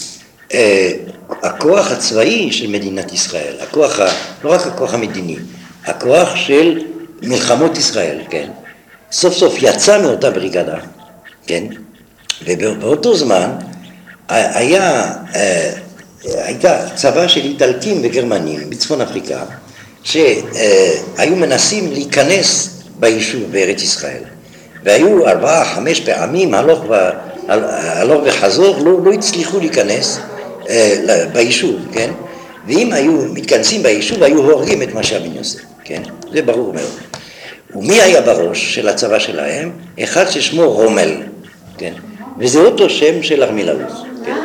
הכוח הצבאי של מדינת ישראל, הכוח, לא רק הכוח המדיני, הכוח של מלחמות ישראל, כן? סוף סוף יצא מאותה בריגדה, כן? ובאותו זמן היה, הייתה צבא של איטלקים וגרמנים בצפון אפריקה, שהיו מנסים להיכנס ביישוב בארץ ישראל. והיו ארבעה, חמש פעמים, הלוך, ו... הלוך וחזור, לא, לא הצליחו להיכנס אה, ביישוב, כן? ואם היו מתכנסים ביישוב, היו הורגים את משה בן יוסף, כן? זה ברור מאוד. ומי היה בראש של הצבא שלהם? אחד ששמו רומל, כן? וזה אותו שם של ארמילאוס, כן?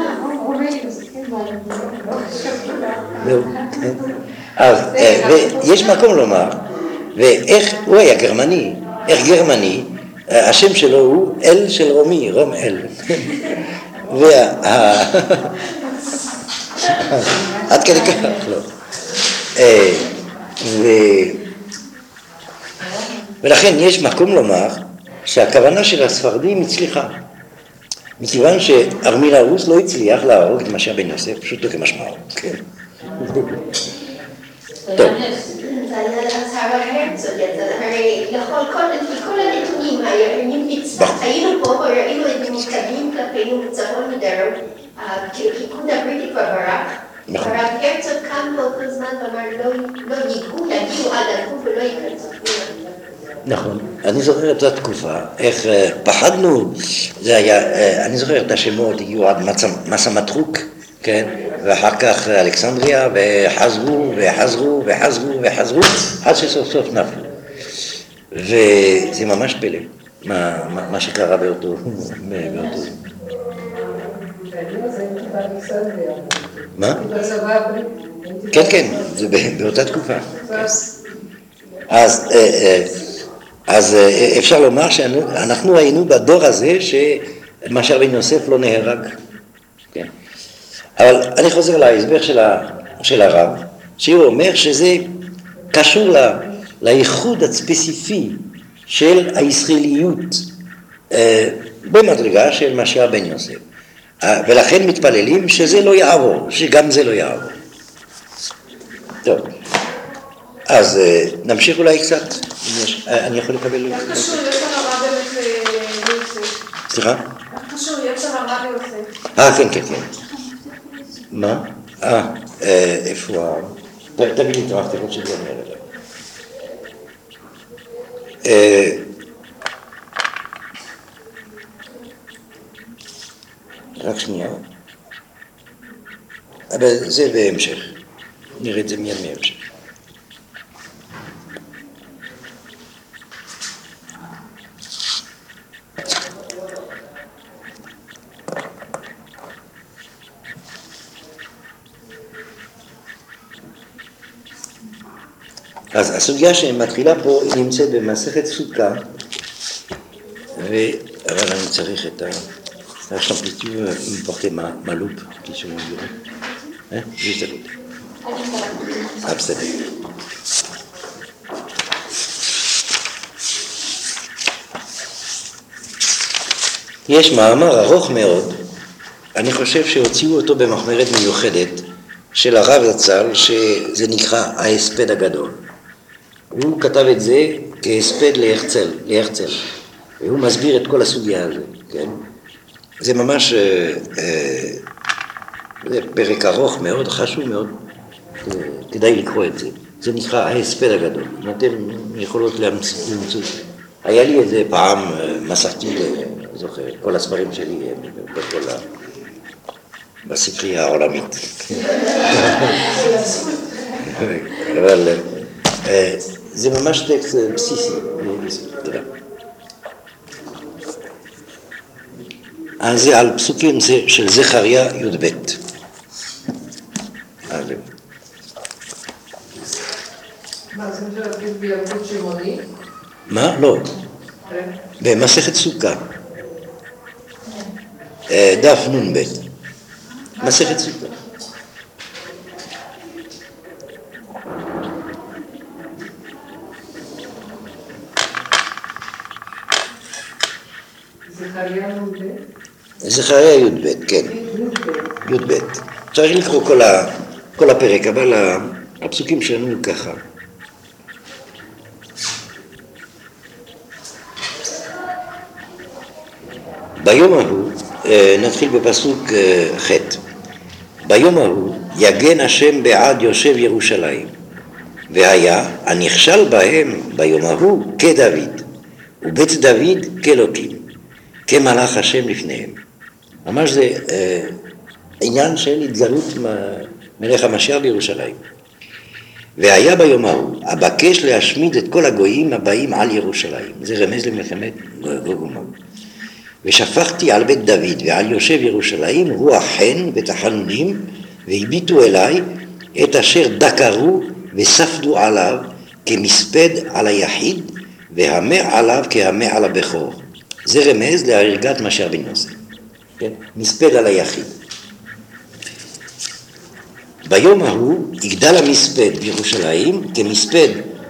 אז, ויש מקום לומר, ואיך, הוא היה גרמני, איך גרמני, השם שלו הוא אל של רומי, רום אל. עד כדי כך, לא. ולכן יש מקום לומר שהכוונה של הספרדים הצליחה. מכיוון שארמילאוס לא הצליח להרוג את משה בן יוסף, פשוט לא כמשמעו. טוב. זה היה להצהרה הרצוג, הרי לכל כל הנתונים היינו פה, ראינו את זה מתקדמים כלפינו מצפון מדרום, כאילו פיקוד הבריטי כבר ברח, הרב הרצוג קם באותו זמן ואמר לא ייגעו, יגיעו עד הגוף ולא ייכנסו. נכון, אני זוכר את התקופה, איך פחדנו, זה היה, אני זוכר את השמות, הגיעו עד מסע מטרוק, כן? ואחר כך אלכסנדריה, וחזרו, וחזרו, וחזרו, וחזרו, עד שסוף סוף נפלו. וזה ממש פלא, מה, מה, מה שקרה באותו, באותו. מה? כן, כן, זה באותה תקופה. אז, אז אפשר לומר שאנחנו היינו בדור הזה שמשה בן יוסף לא נהרג. כן. אבל אני חוזר להסבר של, ה, של הרב, שהוא אומר שזה קשור ל, לייחוד הספציפי של הישראליות אה, במדרגה של משה בן יוסף. אה, ולכן מתפללים שזה לא יעבור, שגם זה לא יעבור. טוב, אז אה, נמשיך אולי קצת. יש, אה, אני יכול לקבל... איך קשור יצר הרע באמת ליוסף? סליחה? איך קשור יצר הרע ליוסף? אה, כן, כן, כן. מה? אה, איפה ה... תביא לי את המפתחות שלי, אני אראה להם. רק שנייה. אבל זה בהמשך. נראה את זה מיד מהמשך. אז הסוגיה שמתחילה פה היא נמצאת במסכת סוכה, ו... אבל אני צריך את השמפליטור מפורטי מלופ, כי שהוא מגיע. אה? juste à côté. Ah, בסדר. יש מאמר ארוך מאוד, אני חושב שהוציאו אותו במחברת מיוחדת של הרב זצ"ל, שזה נקרא ההספד הגדול. הוא כתב את זה כהספד להרצל, להרצל, והוא מסביר את כל הסוגיה הזאת, כן? זה ממש, זה פרק ארוך מאוד, חשוב מאוד, כדאי לקרוא את זה. זה נקרא ההספד הגדול. אם אתם יכולות למצוא, היה לי איזה פעם, מסרתי, זוכר, כל הספרים שלי בכל ה... בספרייה העולמית. אבל זה ממש טקסט בסיסי. אז זה על פסוקים של זכריה י"ב. מה, זה מה להגיד בילדות שמעוני? מה? לא. במסכת סוכה. דף נ"ב. מסכת סוכה. זכריה י"ב? זכריה י"ב, כן. י"ב. צריך לקרוא כל, ה, כל הפרק, אבל הפסוקים שלנו ככה. ביום ההוא, נתחיל בפסוק ח'. ביום ההוא יגן השם בעד יושב ירושלים, והיה הנכשל בהם ביום ההוא כדוד, ובית דוד כאלוקים, כמלאך השם לפניהם. ממש זה אה, עניין של התגלות מלך המשיח בירושלים. והיה ביום ההוא אבקש להשמיד את כל הגויים הבאים על ירושלים. זה רמז למלחמת גוג ומגוג. ושפכתי על בית דוד ועל יושב ירושלים רוח חן ותחנונים, והביטו אליי את אשר דקרו וספדו עליו כמספד על היחיד, והמה עליו כהמה על הבכור. זה רמז להרגת משיח בן יוסף. כן? מספד על היחיד. ביום ההוא יגדל המספד בירושלים כמספד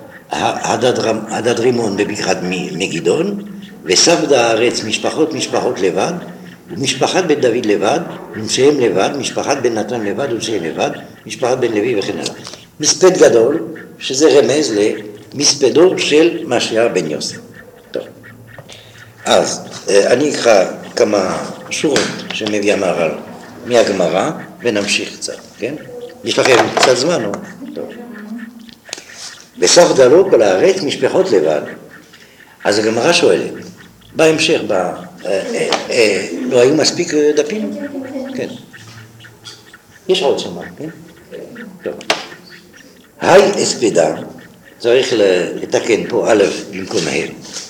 הדד רימון בבקעת מגידון, וספדה הארץ משפחות משפחות לבד, ומשפחת בן דוד לבד, ונשיהם לבד, משפחת בן נתן לבד, ונשיהם לבד, משפחת בן לוי וכן הלאה. מספד גדול, שזה רמז למספדו של משיח בן יוסף. טוב. אז אני אקרא כמה שורות שמביא המהר"ל מהגמרא, ונמשיך קצת, כן? יש לכם קצת זמן, או? טוב. וספדה לו כל הארץ משפחות לבד. אז הגמרא שואלת, בהמשך, ב... אה, אה, אה, לא היו מספיק דפים? כן. יש עוד שמה, כן? טוב. היי אספדה, צריך לתקן פה א' במקום ה'.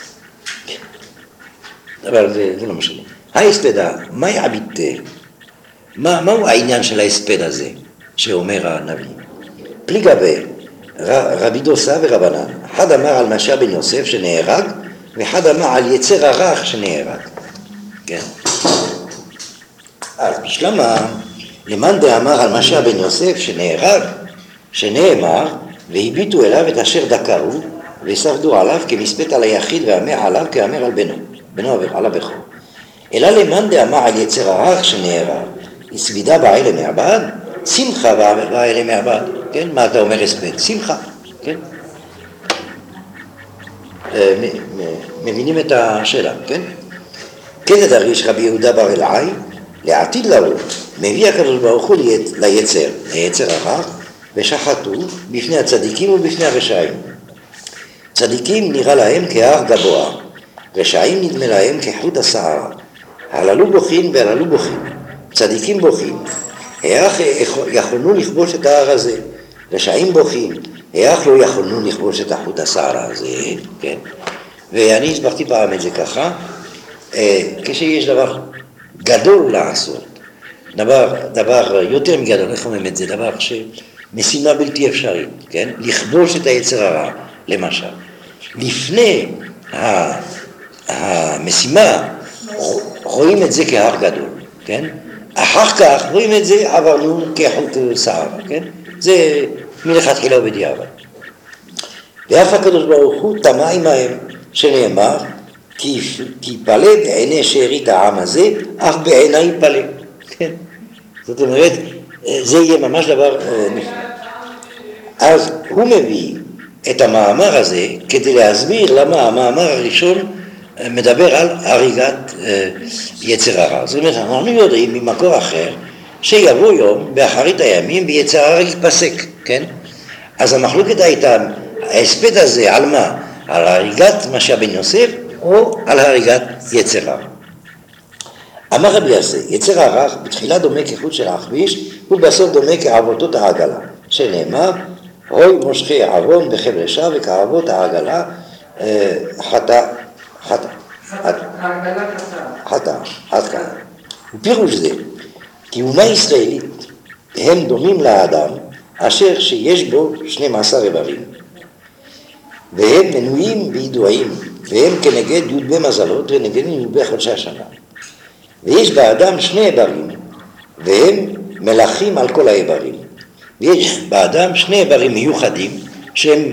אבל זה, זה לא משנה. היי אספדה, מה יעביתה? מה, מהו העניין של ההספד הזה, שאומר הנביא? פליגה ב... רבי דוסה ורבנן, אחד אמר על משיח בן יוסף שנהרג, ואחד אמר על יצר הרך שנהרג. כן. אז בשלמה, למאן דאמר על משיח בן יוסף שנהרג, שנאמר, והביטו אליו את אשר דקרו, וספדו עליו כמספד על היחיד, ואמר עליו כאמר על בנו, בנו על הבכור. אלא למאן דאמר על יצר הרך שנהרג, הסבידה באה למעבד, שמחה באה למעבד. כן? מה אתה אומר הספד? שמחה, כן? מבינים את השאלה, כן? כזה דריש רבי יהודה בר אלעאי, לעתיד לבוא, מביא הקדוש ברוך הוא ליצר, ליצר הרע, ושחטו בפני הצדיקים ובפני הרשעים. צדיקים נראה להם כהר גבוה, רשעים נדמה להם כחוט השערה. הללו בוכים והללו בוכים, צדיקים בוכים. איך יכולנו לכבוש את ההר הזה? רשעים בוכים, איך לא יכולנו לכבוש את החוט השערה הזה, כן? ואני הסברתי פעם את זה ככה, כשיש דבר גדול לעשות, דבר, דבר יותר מגדול, איך אומרים את זה? דבר שמשימה בלתי אפשרית, כן? לכבוש את היצר הרע, למשל. לפני המשימה, רואים את זה כהר גדול, כן? אחר כך רואים את זה, עברנו כחוט שערה, כן? זה מלכתחילה ובדיעבד. ואף הקדוש ברוך הוא טמא עמהם, שנאמר, כי, כי פלא בעיני שארית העם הזה, אף בעיני פלא. כן? זאת אומרת, זה יהיה ממש דבר נפלא. אז הוא מביא את המאמר הזה כדי להסביר למה המאמר הראשון מדבר על הריגת יצר הרע. זאת אומרת, אנחנו יודעים ממקור אחר, שיבוא יום באחרית הימים ויצר הרע ייפסק, כן? אז המחלוקת הייתה, ההספד הזה על מה? על הריגת משה בן יוסף או על הריגת יצר הרע. אמר רבי יוסי, יצר הרע בתחילה דומה כחוט של עכביש ובסוף דומה כעבותות העגלה, שנאמר, רוי מושכי עוון בחבל שעה וכעבות העגלה חטא, חטא, העגלה חטא. חטא, עד כאן. ופירוש זה, כי אומה ישראלית הם דומים לאדם אשר שיש בו שנים עשר איברים, והם מנויים וידועים, והם כנגד י"ב מזלות ונגד י"ב חודשי השנה. ויש באדם שני איברים, והם מלכים על כל האיברים. ויש באדם שני איברים מיוחדים, שהם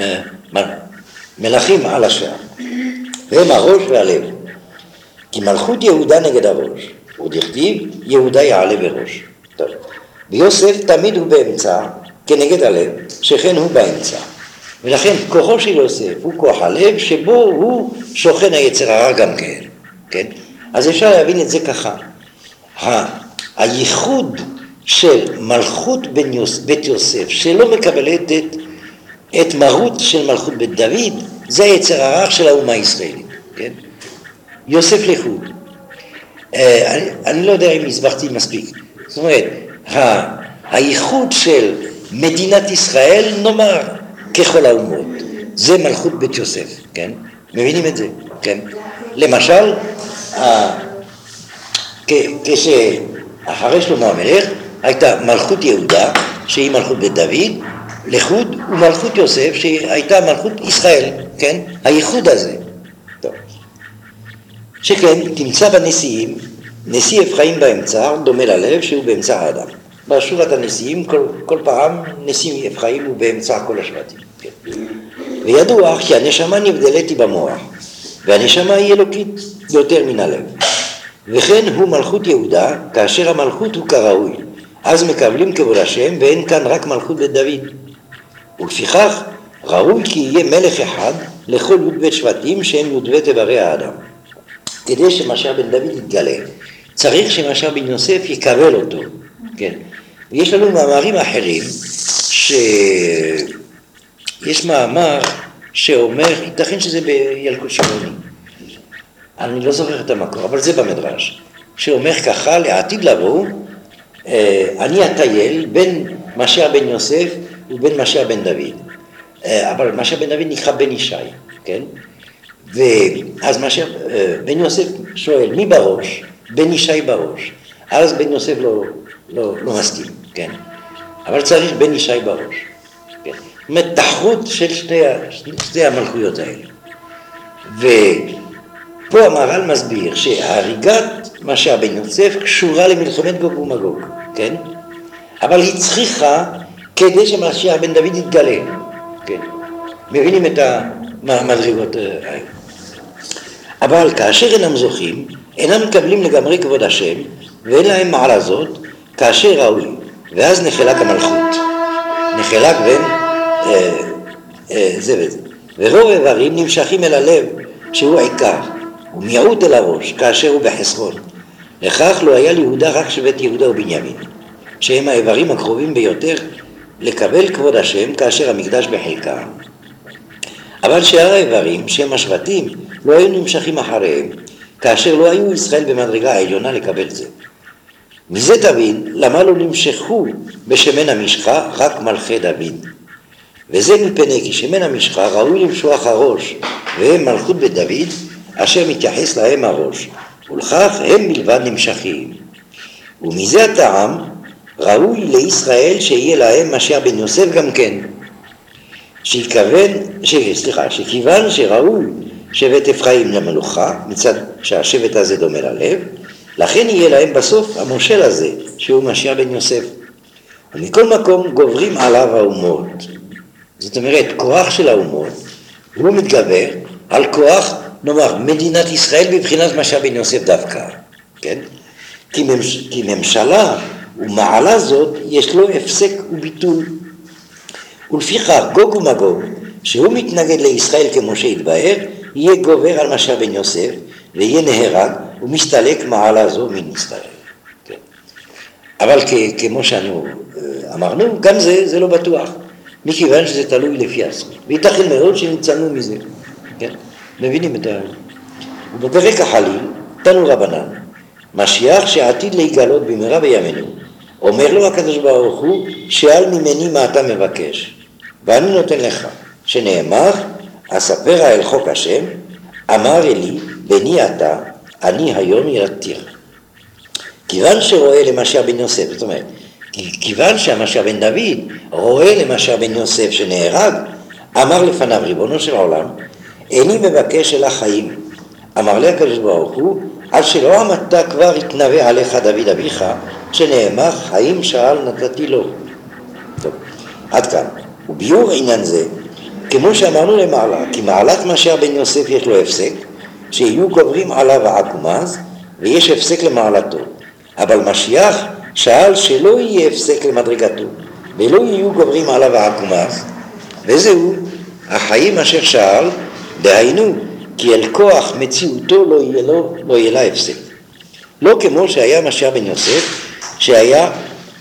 מלכים על השאר, והם הראש והלב. כי מלכות יהודה נגד הראש, ודכתיב יהודה יעלה בראש. טוב. ויוסף תמיד הוא באמצע, כנגד הלב, שכן הוא באמצע. ולכן כוחו של יוסף הוא כוח הלב, שבו הוא שוכן היצר הרע גם כן. כן? אז אפשר להבין את זה ככה. ה- הייחוד של מלכות בן יוס, בית יוסף, שלא מקבלת את, את מרות של מלכות בית דוד, זה היצר הרע של האומה הישראלית. כן? יוסף לחוד. אה, אני, אני לא יודע אם הסברתי מספיק. זאת אומרת, ה- הייחוד של מדינת ישראל, נאמר, ככל האומות, זה מלכות בית יוסף, כן? מבינים את זה, כן? למשל, כשאחרי שלמה המלך הייתה מלכות יהודה, שהיא מלכות בית דוד, לחוד ומלכות יוסף, שהייתה מלכות ישראל, כן? הייחוד הזה. טוב. שכן, תמצא בנשיאים, נשיא אפרים באמצע, דומה ללב שהוא באמצע האדם. בשורת הנשיאים, כל, כל פעם נשיא אפרים הוא באמצע כל השבטים. כן. וידוע כי הנשמה נבדלת היא במוח, והנשמה היא אלוקית יותר מן הלב. וכן הוא מלכות יהודה, כאשר המלכות הוא כראוי, אז מקבלים כבוד השם, ואין כאן רק מלכות בית דוד. ולפיכך ראוי כי יהיה מלך אחד לכל י"ב שבטים שהם י"ב איברי האדם. כדי שמשה בן דוד יתגלה, צריך שמשה בן יוסף יקבל אותו. כן. ויש לנו מאמרים אחרים, שיש מאמר שאומר, ייתכן שזה בילקוט שמעוני, אני לא זוכר את המקור, אבל זה במדרש, שאומר ככה, לעתיד לבוא, אני הטייל בין משה בן יוסף ובין משה בן דוד. אבל משה בן דוד נקרא בן ישי, כן? ואז משה, בן יוסף שואל, מי בראש? בן ישי בראש. אז בן יוסף לא, לא, לא מסכים, כן? אבל צריך בן ישי בראש. כן? זאת אומרת, תחרות של שתי, שתי המלכויות האלה. ופה המהר"ל מסביר שהריגת משה בן יוסף קשורה למלחמת גוג ומגוג, כן? אבל היא צריכה כדי שמשה בן דוד יתגלה, כן? מבינים את המדרגות האלה. אבל כאשר אינם זוכים, אינם מקבלים לגמרי כבוד השם, ואין להם מעלה זאת, כאשר ראוי, ואז נחלק המלכות. נחלק בין אה, אה, זה וזה. ורוב איברים נמשכים אל הלב, שהוא עיקר, ומיעוט אל הראש, כאשר הוא בחסרון. לכך לא היה ליהודה רק שבט יהודה ובנימין, שהם האיברים הקרובים ביותר לקבל כבוד השם, כאשר המקדש בחלקם. אבל שאר האיברים, שהם השבטים, לא היו נמשכים אחריהם, כאשר לא היו ישראל במדרגה העליונה לקבל זה. מזה תבין למה לא נמשכו בשמן המשחה רק מלכי דוד. וזה מפני כי שמן המשחה ראוי למשוח הראש, והם מלכות בית דוד, אשר מתייחס להם הראש, ולכך הם מלבד נמשכים. ומזה הטעם ראוי לישראל שיהיה להם משה בן יוסף גם כן. שכיוון, ש, סליחה, שכיוון שראוי שבט אפרים למלוכה, מצד שהשבט הזה דומה ללב, לכן יהיה להם בסוף המושל הזה, שהוא משה בן יוסף. ומכל מקום גוברים עליו האומות. זאת אומרת, כוח של האומות, הוא מתגבר על כוח, נאמר, מדינת ישראל בבחינת משה בן יוסף דווקא, כן? כי, ממש, כי ממשלה ומעלה זאת, יש לו הפסק וביטול. ולפיכך גוג ומגוג, שהוא מתנגד לישראל כמו שהתבהר, יהיה גובר על משיח בן יוסף, ויהיה נהרג, ומסתלק מעלה זו מן מסתלק. כן. אבל כ- כמו שאנו אמרנו, גם זה, זה לא בטוח, מכיוון שזה תלוי לפי הסכום. וייתכן מאוד שנצאנו מזה, כן? מבינים את ה... ובפרק החליל, תנו רבנן, משיח שעתיד להיגלות במהרה בימינו, אומר לו הקדוש ברוך הוא, שאל ממני מה אתה מבקש, ואני נותן לך, שנאמר, אספר אל חוק השם, אמר אלי, בני אתה, אני היום ירתיר. כיוון שרואה למשיח בן יוסף, זאת אומרת, כיוון שהמשיח בן דוד רואה למשיח בן יוסף שנהרג, אמר לפניו ריבונו של העולם, איני מבקש אל החיים. אמר לי הקדוש ברוך הוא, עד שלא עמדת כבר התנבא עליך דוד אביך, שנאמר חיים שאל נתתי לו. טוב, עד כאן. וביור עניין זה, כמו שאמרנו למעלה, כי מעלת משיח בן יוסף יש לו הפסק, שיהיו גוברים עליו העקומז, ויש הפסק למעלתו. אבל משיח שאל שלא יהיה הפסק למדרגתו, ולא יהיו גוברים עליו העקומז, וזהו, החיים אשר שאל, דהיינו, כי אל כוח מציאותו לא יהיה, לו, לא יהיה לה הפסק. לא כמו שהיה משיח בן יוסף, שהיה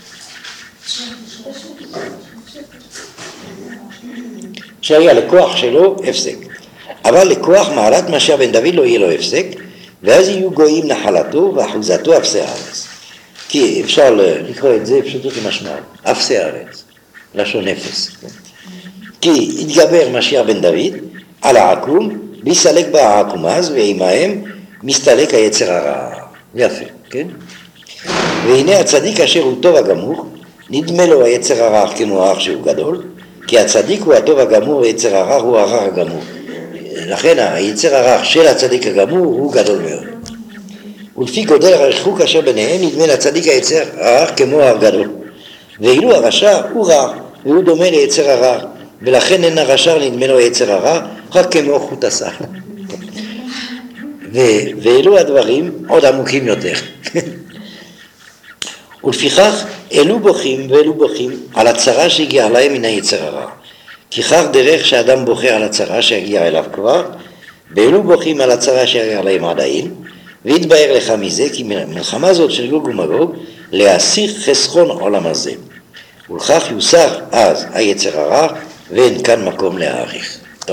שהיה לכוח שלו הפסק. אבל לכוח מעלת משיח בן דוד לא יהיה לו הפסק, ואז יהיו גויים נחלתו ואחוזתו אפסי הארץ. כי אפשר לקרוא את זה פשוטו כמשמע, אפסי הארץ, לשון אפס. כי התגבר משיח בן דוד על העקום, להסתלק בה העקומז, ועמהם מסתלק היצר הרע. יפה, כן? והנה הצדיק אשר הוא טוב הגמור, נדמה לו היצר הרע כמו האח שהוא גדול, כי הצדיק הוא הטוב הגמור והיצר הרע הוא הרע הגמור. לכן היצר הרע של הצדיק הגמור הוא גדול מאוד. ולפי גודל הרחוק אשר ביניהם נדמה לצדיק היצר הרע כמו הגדול. ואילו הרשע הוא רע, והוא דומה ליצר הרע, ולכן אין הרשע נדמה לו היצר הרע, רק כמו חוט השער. ואלו הדברים עוד עמוקים יותר. ולפיכך אלו בוכים ואלו בוכים על הצרה שהגיעה להם מן היצר הרע. כי כך דרך שאדם בוכה על הצרה שהגיעה אליו כבר, ואלו בוכים על הצרה שהגיעה להם עדיין, והתבהר לך מזה כי מלחמה זאת של גוג ומגוג להסיר חסכון עולם הזה. ולכך יוסר אז היצר הרע ואין כאן מקום להאריך. טוב.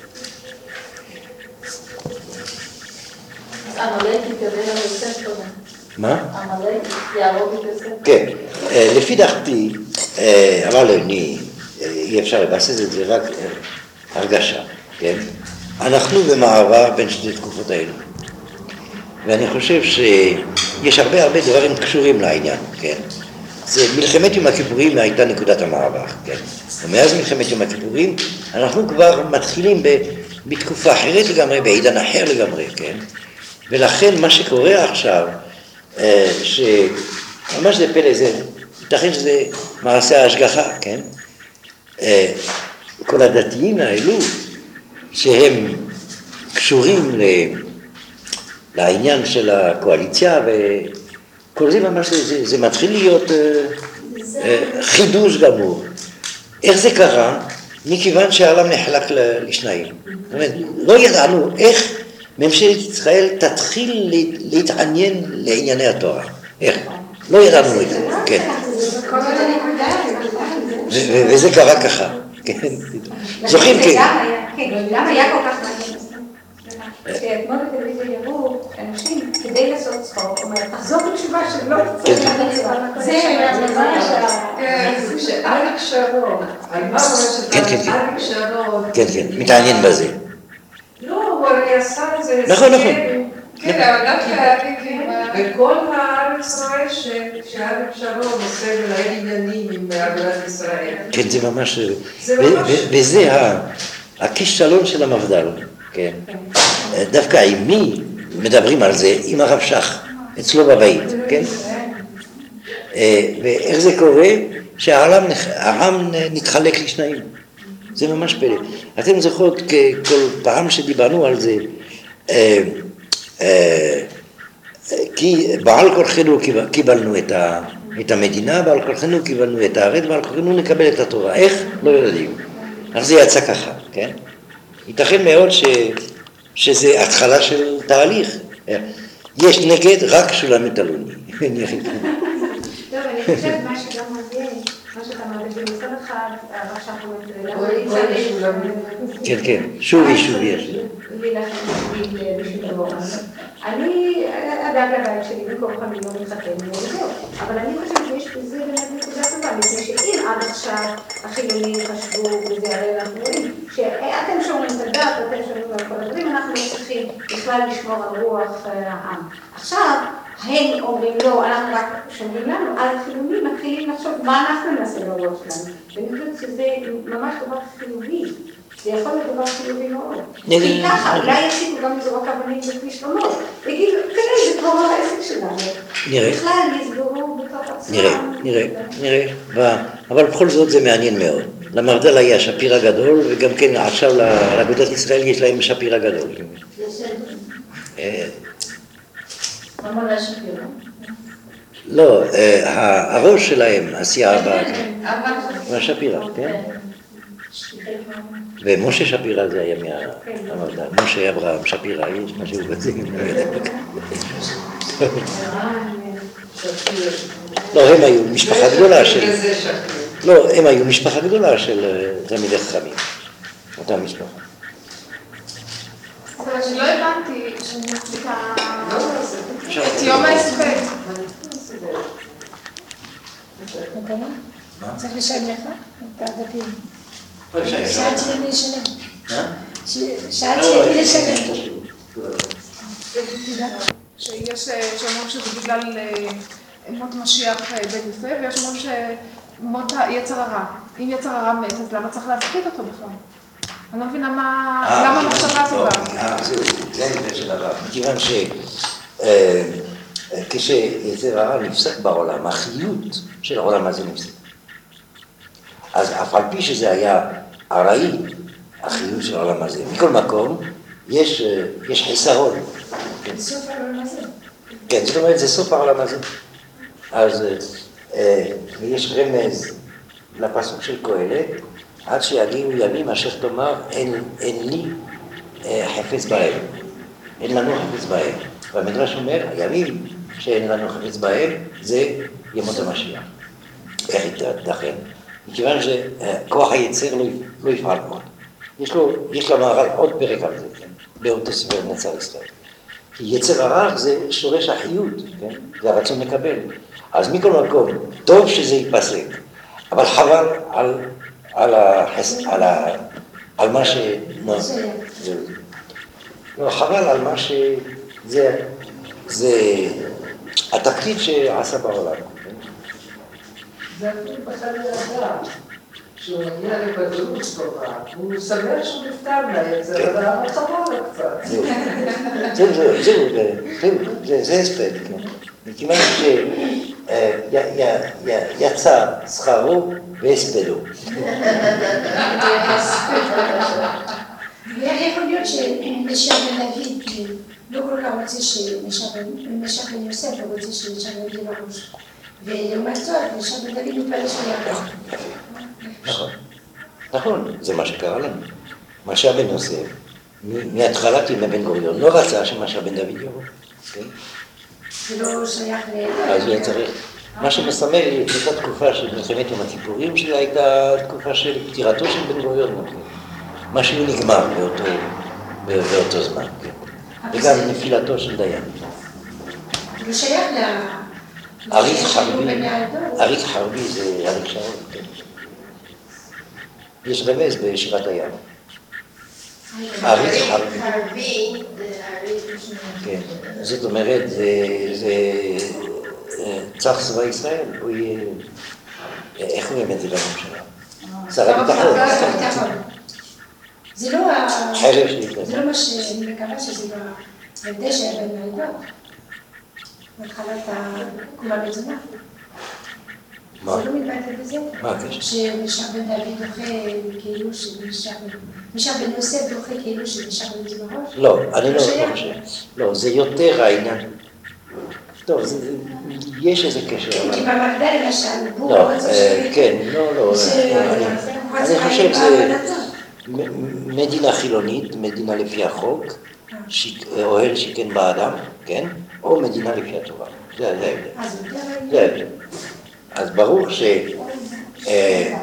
עמלק יתגבר על יוסף קודם. מה? עמלק יהרוג את יוסף. כן, לפי דעתי, אבל אני, אי אפשר לבסס את זה, רק הרגשה, כן? אנחנו במעבר בין שתי תקופות האלו. ואני חושב שיש הרבה הרבה דברים קשורים לעניין, כן? זה מלחמת יום הכיפורים הייתה נקודת המעבר, כן? ומאז מלחמת יום הכיפורים אנחנו כבר מתחילים בתקופה אחרת לגמרי, בעידן אחר לגמרי, כן? ולכן מה שקורה עכשיו, שממש זה פלא, זה ייתכן שזה מעשה ההשגחה, כן? כל הדתיים האלו שהם קשורים לעניין של הקואליציה וכל זה ממש זה, זה מתחיל להיות חידוש גמור. איך זה קרה? מכיוון שהעולם נחלק לשניים. זאת אומרת, לא ידענו איך ממשלת ישראל תתחיל להתעניין לענייני התורה. איך? לא ידענו את זה, כן. וזה קרה ככה, כן. זוכרים כן. למה היה כל כך מעניין? שאתמול בטלוויזיה יראו אנשים כדי לעשות צחוק, אומרת, תחזור בתשובה שלא תצטרך לצחוק. זה ממש שאריק שרון, על מה אומרת אריק שרון? כן, כן, מתעניין בזה. לא, הוא הרי עשה את זה. נכון, נכון. כן, אבל דווקא בכל הארץ רואה שאריק שרון עושה ולהם עניינים עם אגודת ישראל. כן, זה ממש... וזה הכישלון של המפד"ל, כן. דווקא עם מי מדברים על זה? עם הרב שך, אצלו בבית, כן? ואיך זה קורה? שהעם נתחלק לשניים. זה ממש פלא. אתם זוכרות כל פעם שדיברנו על זה, כי בעל כורחנו קיבלנו את המדינה, בעל כורחנו קיבלנו את הארץ, בעל כורחנו נקבל את התורה. איך? לא יודעים. אז זה יצא ככה, כן? ייתכן מאוד שזה התחלה של תהליך. יש נגד רק שולמית אלוני. טוב, אני חושבת מה שגם מגיע, מה שאתה מעלה במצד אחד, עכשיו אומרת, כן, כן, שובי, שובי יש. אני, אגב לבית שלי, במקום אני לא מתחתן, אבל אני חושבת שיש בזה באמת נקודה טובה, מפני שאם עד עכשיו החילונים חשבו, וזה הרי אנחנו רואים, שאתם שומרים את הדת, אתם שומרים על כל הדברים, אנחנו לא צריכים בכלל לשמור על רוח העם. עכשיו, הם אומרים לא, אנחנו רק שומרים לנו, על החילונים מתחילים לחשוב מה אנחנו נעשה לרוח שלנו. ואני חושבת שזה ממש דבר חיובי. זה יכול להיות דבר חיובי מאוד. כי ככה, אולי יציקו גם לזרוק אבנים בכביש שלומות. ויגידו, תראי, זה כבר לא העסק שלנו. נראה. בכלל יסגרו בתוך עצמם. נראה, נראה, נראה. אבל בכל זאת זה מעניין מאוד. למרדל היה שפיר הגדול, וגם כן עכשיו לאגודת ישראל יש להם שפיר הגדול. למה לא שפירה? לא, הראש שלהם, הסיעה הבאה, והשפירה, כן? ומשה שפירה זה היה מהמרדל, משה אברהם שפירה, יש משהו כזה. לא, הם היו משפחה גדולה של... לא, הם היו משפחה גדולה של תלמידי חכמים, אותה משפחה. אבל אני לא הבנתי את יום ההספד. צריך לשלם לך? את הדפים. שאלתי למי לשלם. שאלתי למי לשלם. שיש שאומרים שזה בגלל מות משיח בן יפה, ויש אומרים שמות יצר הרע. אם יצר הרע מת, אז למה צריך להפקיד אותו בכלל? אני לא מבינה למה המחשבה טובה. זהו, זה העניין של הרע. מכיוון שכשיצר הרע נפסק בעולם, החיות של העולם הזה נפסק. אז אף על פי שזה היה ארעי, החיות של העולם הזה. מכל מקום, יש חיסרון. סוף העולם הזה. כן, זאת אומרת, זה סוף העולם הזה. אז יש רמז לפסוק של קהלת, עד שיגיעו ימים אשר תאמר, אין לי חפץ בהם. אין לנו חפץ בהם. והמדרש אומר, הימים שאין לנו חפץ בהם, זה ימות המשיח. איך ייתכן? מכיוון שכוח היצר לא יפעל עוד. יש למהר"ל עוד פרק על זה, באותו ספר נצר ישראל. כי יצר הרע זה שורש החיות, זה הרצון לקבל. אז מכל מקום, טוב שזה ייפסק, אבל חבל על... על ה... על מה ש... לא, חבל על מה ש... זה... זה... התפקיד שעשה בעולם. זה אני בכלל לדעת, שהוא מגיע לבגרות טובה, הוא שמח שהוא נפטר מהיצר, אבל חבל קצת. זהו, זהו, זהו, זהו, זה הספד, מכיוון שיצא שכרו והספדו. ואיך יכול להיות שמשה בן דוד לא כל כך רוצה שמשה בן יוסף לא רוצה שמשה בן דוד בראש. ולעומת זאת, משה בן דוד מתפלל שהוא יעבור. נכון, נכון, זה מה שקרה לנו. משה בן יוסף, מהתחלת ימי בן גוריון, לא רצה שמשה בן דוד יבוא. זה לא שייך ל... אז הוא היה צריך. מה שמסמל את אותה תקופה של מלחמת יום הכיפורים, שזו הייתה תקופה של פטירתו של בן גוריון. משהו נגמר באותו זמן, וגם נפילתו של דיין. זה שייך ל... אריק חרבי, אריק חרבי זה אריק שרון. יש רמז בשירת הים. אריק חרבי. כן, זאת אומרת, זה צח צבא ישראל, הוא יהיה... איך הוא באמת זה בממשלה? שר הביטחון. זה לא חרב שלי. זה לא מה שאני מקווה שזה לא ההבדל שהיה בין העדות. מתחלת כולם לתזונה. מה? זה לא מתבטא בזה? מה הקשר? שמשה בן דוד דוחה כאילו שמשה בן יוסף דוחה כאילו שמשה בן דוד בראש? לא, אני לא חושב. לא, זה יותר העניין. טוב, יש איזה קשר. כי במגדל למשל, הוא לא, רוצה ש... כן, לא, לא. אני חושב שזה מדינה חילונית, מדינה לפי החוק, שיק, אוהל שיכן באדם, כן? או מדינה לפי התורה. זה ההבדל. זה ההבדל. אז ברור ש... אה,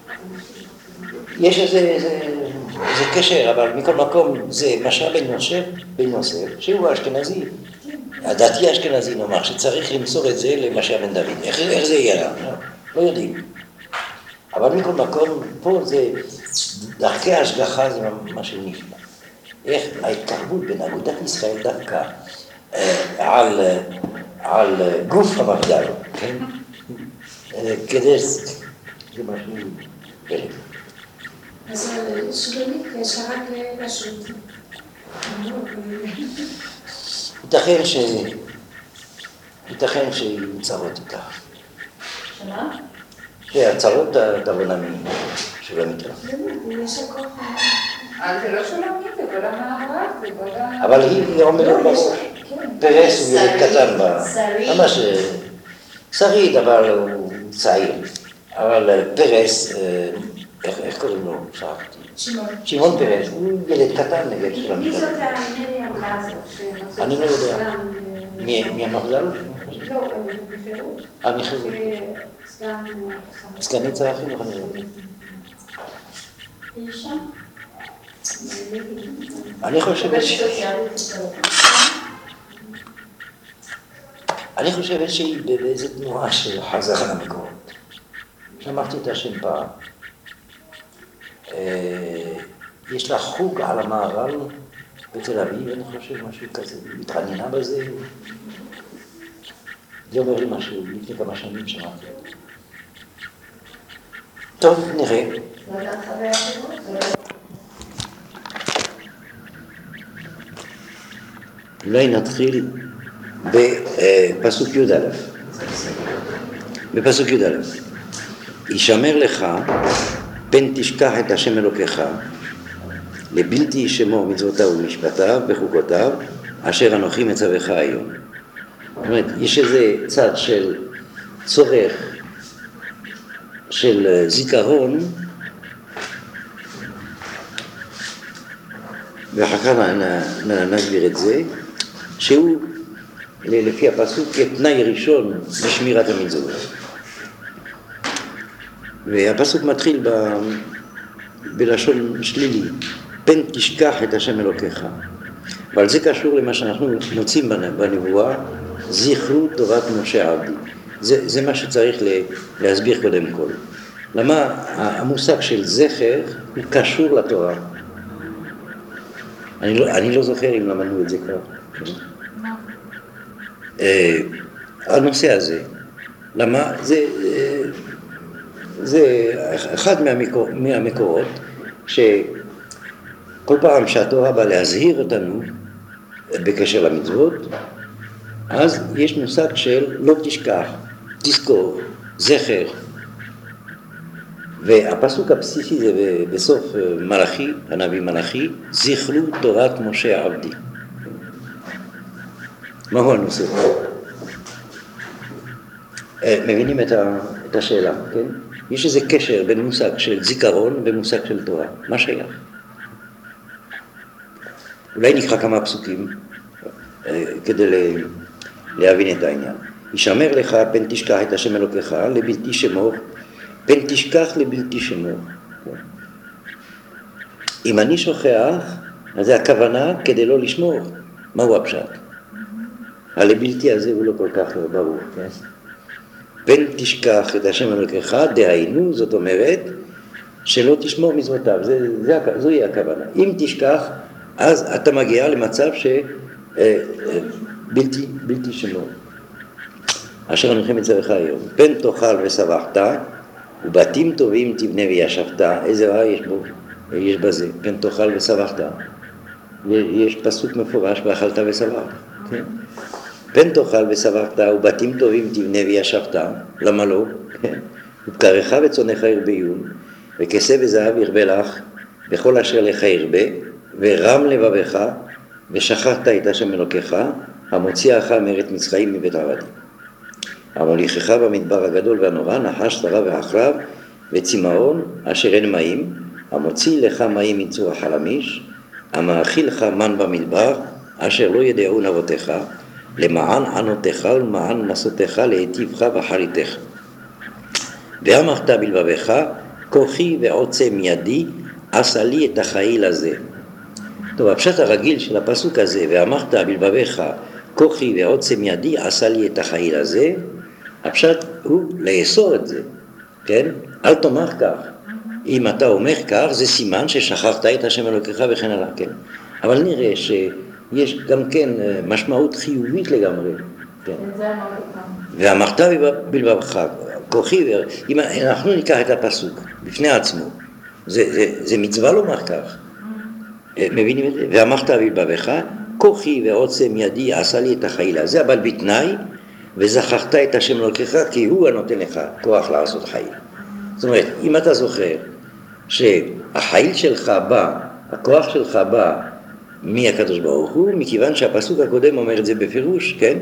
יש איזה, איזה, איזה קשר, אבל מכל מקום זה משל בן יוסף, בן יוסף, שהוא אשכנזי. הדתי אשכנזי נאמר שצריך למסור את זה למשה בן דוד. איך, איך זה יהיה? לא, לא יודעים. אבל מכל מקום, פה זה, דרכי ההשגחה זה משהו נפלא. איך ההתקרבות בין אגודת ישראל דווקא על, על גוף המפד"ל, כן? כדי, זה משהו פלא. אז שלומית, יש רק לשוט. ייתכן ש... ייתכן שימצרות איתה. שמה? שהצרות תבונה משולמית לה. יש הכל. אז זה לא שולמית, זה כל המערב, זה כל ה... אבל היא עומדת בראש. פרס הוא ילד קטן בה. ממש שריד, אבל הוא צעיר. אבל פרס, איך קוראים לו? שכחתי. שמעון. שמעון פרס, הוא ילד קטן נגד שולמית. מי זאת הנרי אמרה הזאת? אני לא יודע. מי המחזל? לא, בפירוש. אה, מחירות. סגן... סגנית שר החינוך, אני לא יודע. היא שם? אני חושבת ש... אני חושבת שהיא באיזו תנועה של חזרה למקורות. שמעתי את השם פעם. יש לה חוג על המערב בתל אביב, אני חושב משהו כזה, היא מתעניינה בזה. זה אומר לי משהו, לפני כמה שנים שמעתי. טוב, נראה. אולי נתחיל בפסוק י' א'. בפסוק י' א'. ישמר לך פן תשכח את השם אלוקיך לבלתי ישמור מצוותיו ומשפטיו וחוקותיו אשר אנוכי מצווך היום. זאת אומרת, יש איזה צד של צורך של זיכרון, ואחר כך נסביר את זה, שהוא לפי הפסוק כתנאי ראשון לשמירת המצוות. והפסוק מתחיל ב... בלשון שלילי, פן תשכח את השם אלוקיך. אבל זה קשור למה שאנחנו מוצאים בנבואה, זכרו תורת משה עבדי. זה, זה מה שצריך להסביר קודם כל. למה המושג של זכר הוא קשור לתורה? אני לא, אני לא זוכר אם למדנו את זה כבר. אה, הנושא הזה, למה? זה, זה אחד מהמקור, מהמקורות שכל פעם שהתורה באה להזהיר אותנו בקשר למצוות, אז יש מושג של לא תשכח, תזכור, זכר. והפסוק הבסיסי זה בסוף מלאכי, הנביא מלאכי, זכרו תורת משה עבדי. מהו הנושא? מבינים את, ה, את השאלה, כן? יש איזה קשר בין מושג של זיכרון ומושג של תורה. מה שייך? אולי נקרא כמה פסוקים כדי להבין את העניין. ישמר לך פן תשכח את השם אלוקיך לבלתי שמור, פן תשכח לבלתי שמור. אם אני שוכח, אז זה הכוונה כדי לא לשמור. מהו הפשט? הלבלתי הזה הוא לא כל כך ברור. כן? פן תשכח את השם אלוקיך, דהיינו, זאת אומרת, שלא תשמור מצוותיו. זה, זה, זוהי הכוונה. אם תשכח, אז אתה מגיע למצב שבלתי בלתי שמור. אשר אנוכי מצווך היום. פן תאכל ושבחת, ובתים טובים תבנה וישבת. איזה רע יש בו? יש בזה. פן תאכל ושבחת. יש פסוק מפורש, ואכלת ושבחת. כן? פן תאכל ושבחת, ובתים טובים תבנה וישבת. למה לא? ובקרך וצונך ירביון, וכסה וזהב ירבה לך, וכל אשר לך ירבה, ורם לבבך, ושכחת את השם אלוקיך, המוציאך מארץ מצרים מבית עבדים. המוליכך במדבר הגדול והנורא, נחש שרה ועקרב וצמאון אשר אין מים, המוציא לך מים מצור החלמיש, המאכיל לך מן במדבר אשר לא ידעון אבותיך, למען ענותיך ולמען נסותיך להיטיבך ואחריתך. ואמרת בלבבך, כוחי ועוצם ידי, עשה לי את החיל הזה. טוב, הפשט הרגיל של הפסוק הזה, ואמרת בלבבך, כוחי ועוצם ידי, עשה לי את החיל הזה, הפשט הוא לאסור את זה, כן? אל תאמר כך. אם אתה אומר כך, זה סימן ששכחת את השם אלוקיך וכן הלאה, כן? אבל נראה שיש גם כן משמעות חיובית לגמרי, כן? ואמרת בלבבך, כוחי, אם אנחנו ניקח את הפסוק בפני עצמו, זה, זה, זה מצווה לומר כך, מבינים את זה? ואמרת בלבבך, כוחי ועוצם ידי עשה לי את החיל הזה, אבל בתנאי, וזכרת את השם אלוקיך, כי הוא הנותן לך כוח לעשות חיל. זאת אומרת, אם אתה זוכר שהחיל שלך בא, הכוח שלך בא מהקדוש ברוך הוא, מכיוון שהפסוק הקודם אומר את זה בפירוש, כן?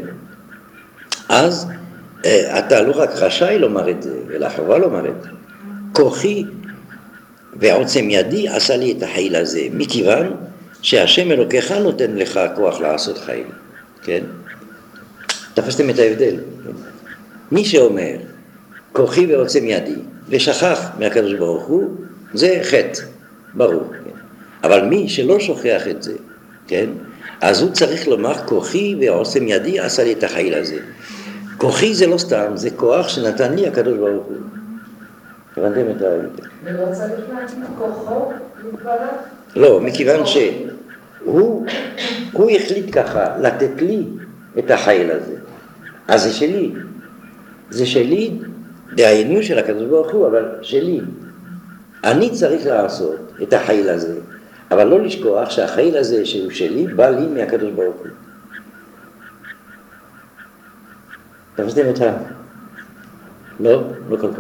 אז אתה לא רק רשאי לומר את זה, אלא חובה לומר את זה. כוחי ועוצם ידי עשה לי את החיל הזה, מכיוון שהשם אלוקיך נותן לך כוח לעשות חיל, כן? תפסתם את ההבדל. כן? מי שאומר, כוחי ועוצם ידי, ושכח מהקדוש ברוך הוא, זה חטא, ברור. כן? אבל מי שלא שוכח את זה, כן? אז הוא צריך לומר, כוחי ועוצם ידי עשה לי את החיל הזה. כוחי זה לא סתם, זה כוח שנתן לי הקדוש ברוך הוא. הבנתם את ההבדל? ולא צריך להגיד כוחו להתברך? לא, מכיוון שהוא הוא החליט ככה, לתת לי את החיל הזה. אז זה שלי. זה שלי, דהיינו של הקדוש ברוך הוא, אבל שלי. אני צריך לעשות את החיל הזה, אבל לא לשכוח שהחיל הזה שהוא שלי, בא לי מהקדוש ברוך הוא. תפסתם את ה... לא, לא כל כך.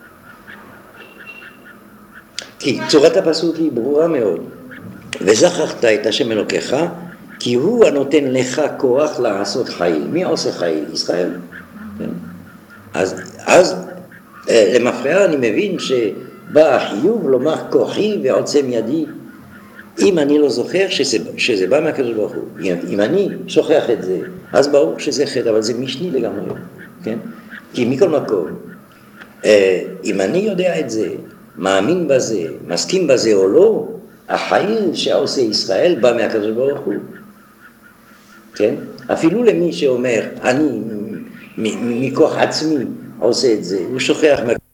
כי צורת הפסוק היא ברורה מאוד. וזכרת את השם אלוקיך, כי הוא הנותן לך כוח לעשות חיל. מי עושה חיל? ישראל. כן? אז, אז למפרע אני מבין שבא החיוב לומר כוחי ועוצם ידי. אם אני לא זוכר שזה, שזה בא מהקדוש ברוך הוא, אם, אם אני שוכח את זה, אז ברור שזה חטא, אבל זה משני לגמרי. כן? כי מכל מקום, אם אני יודע את זה, מאמין בזה, מסכים בזה או לא, החיל שעושה ישראל בא מהקדוש ברוך הוא. כן? אפילו למי שאומר, אני מכוח עצמי עושה את זה, הוא שוכח מהקדוש ברוך הוא.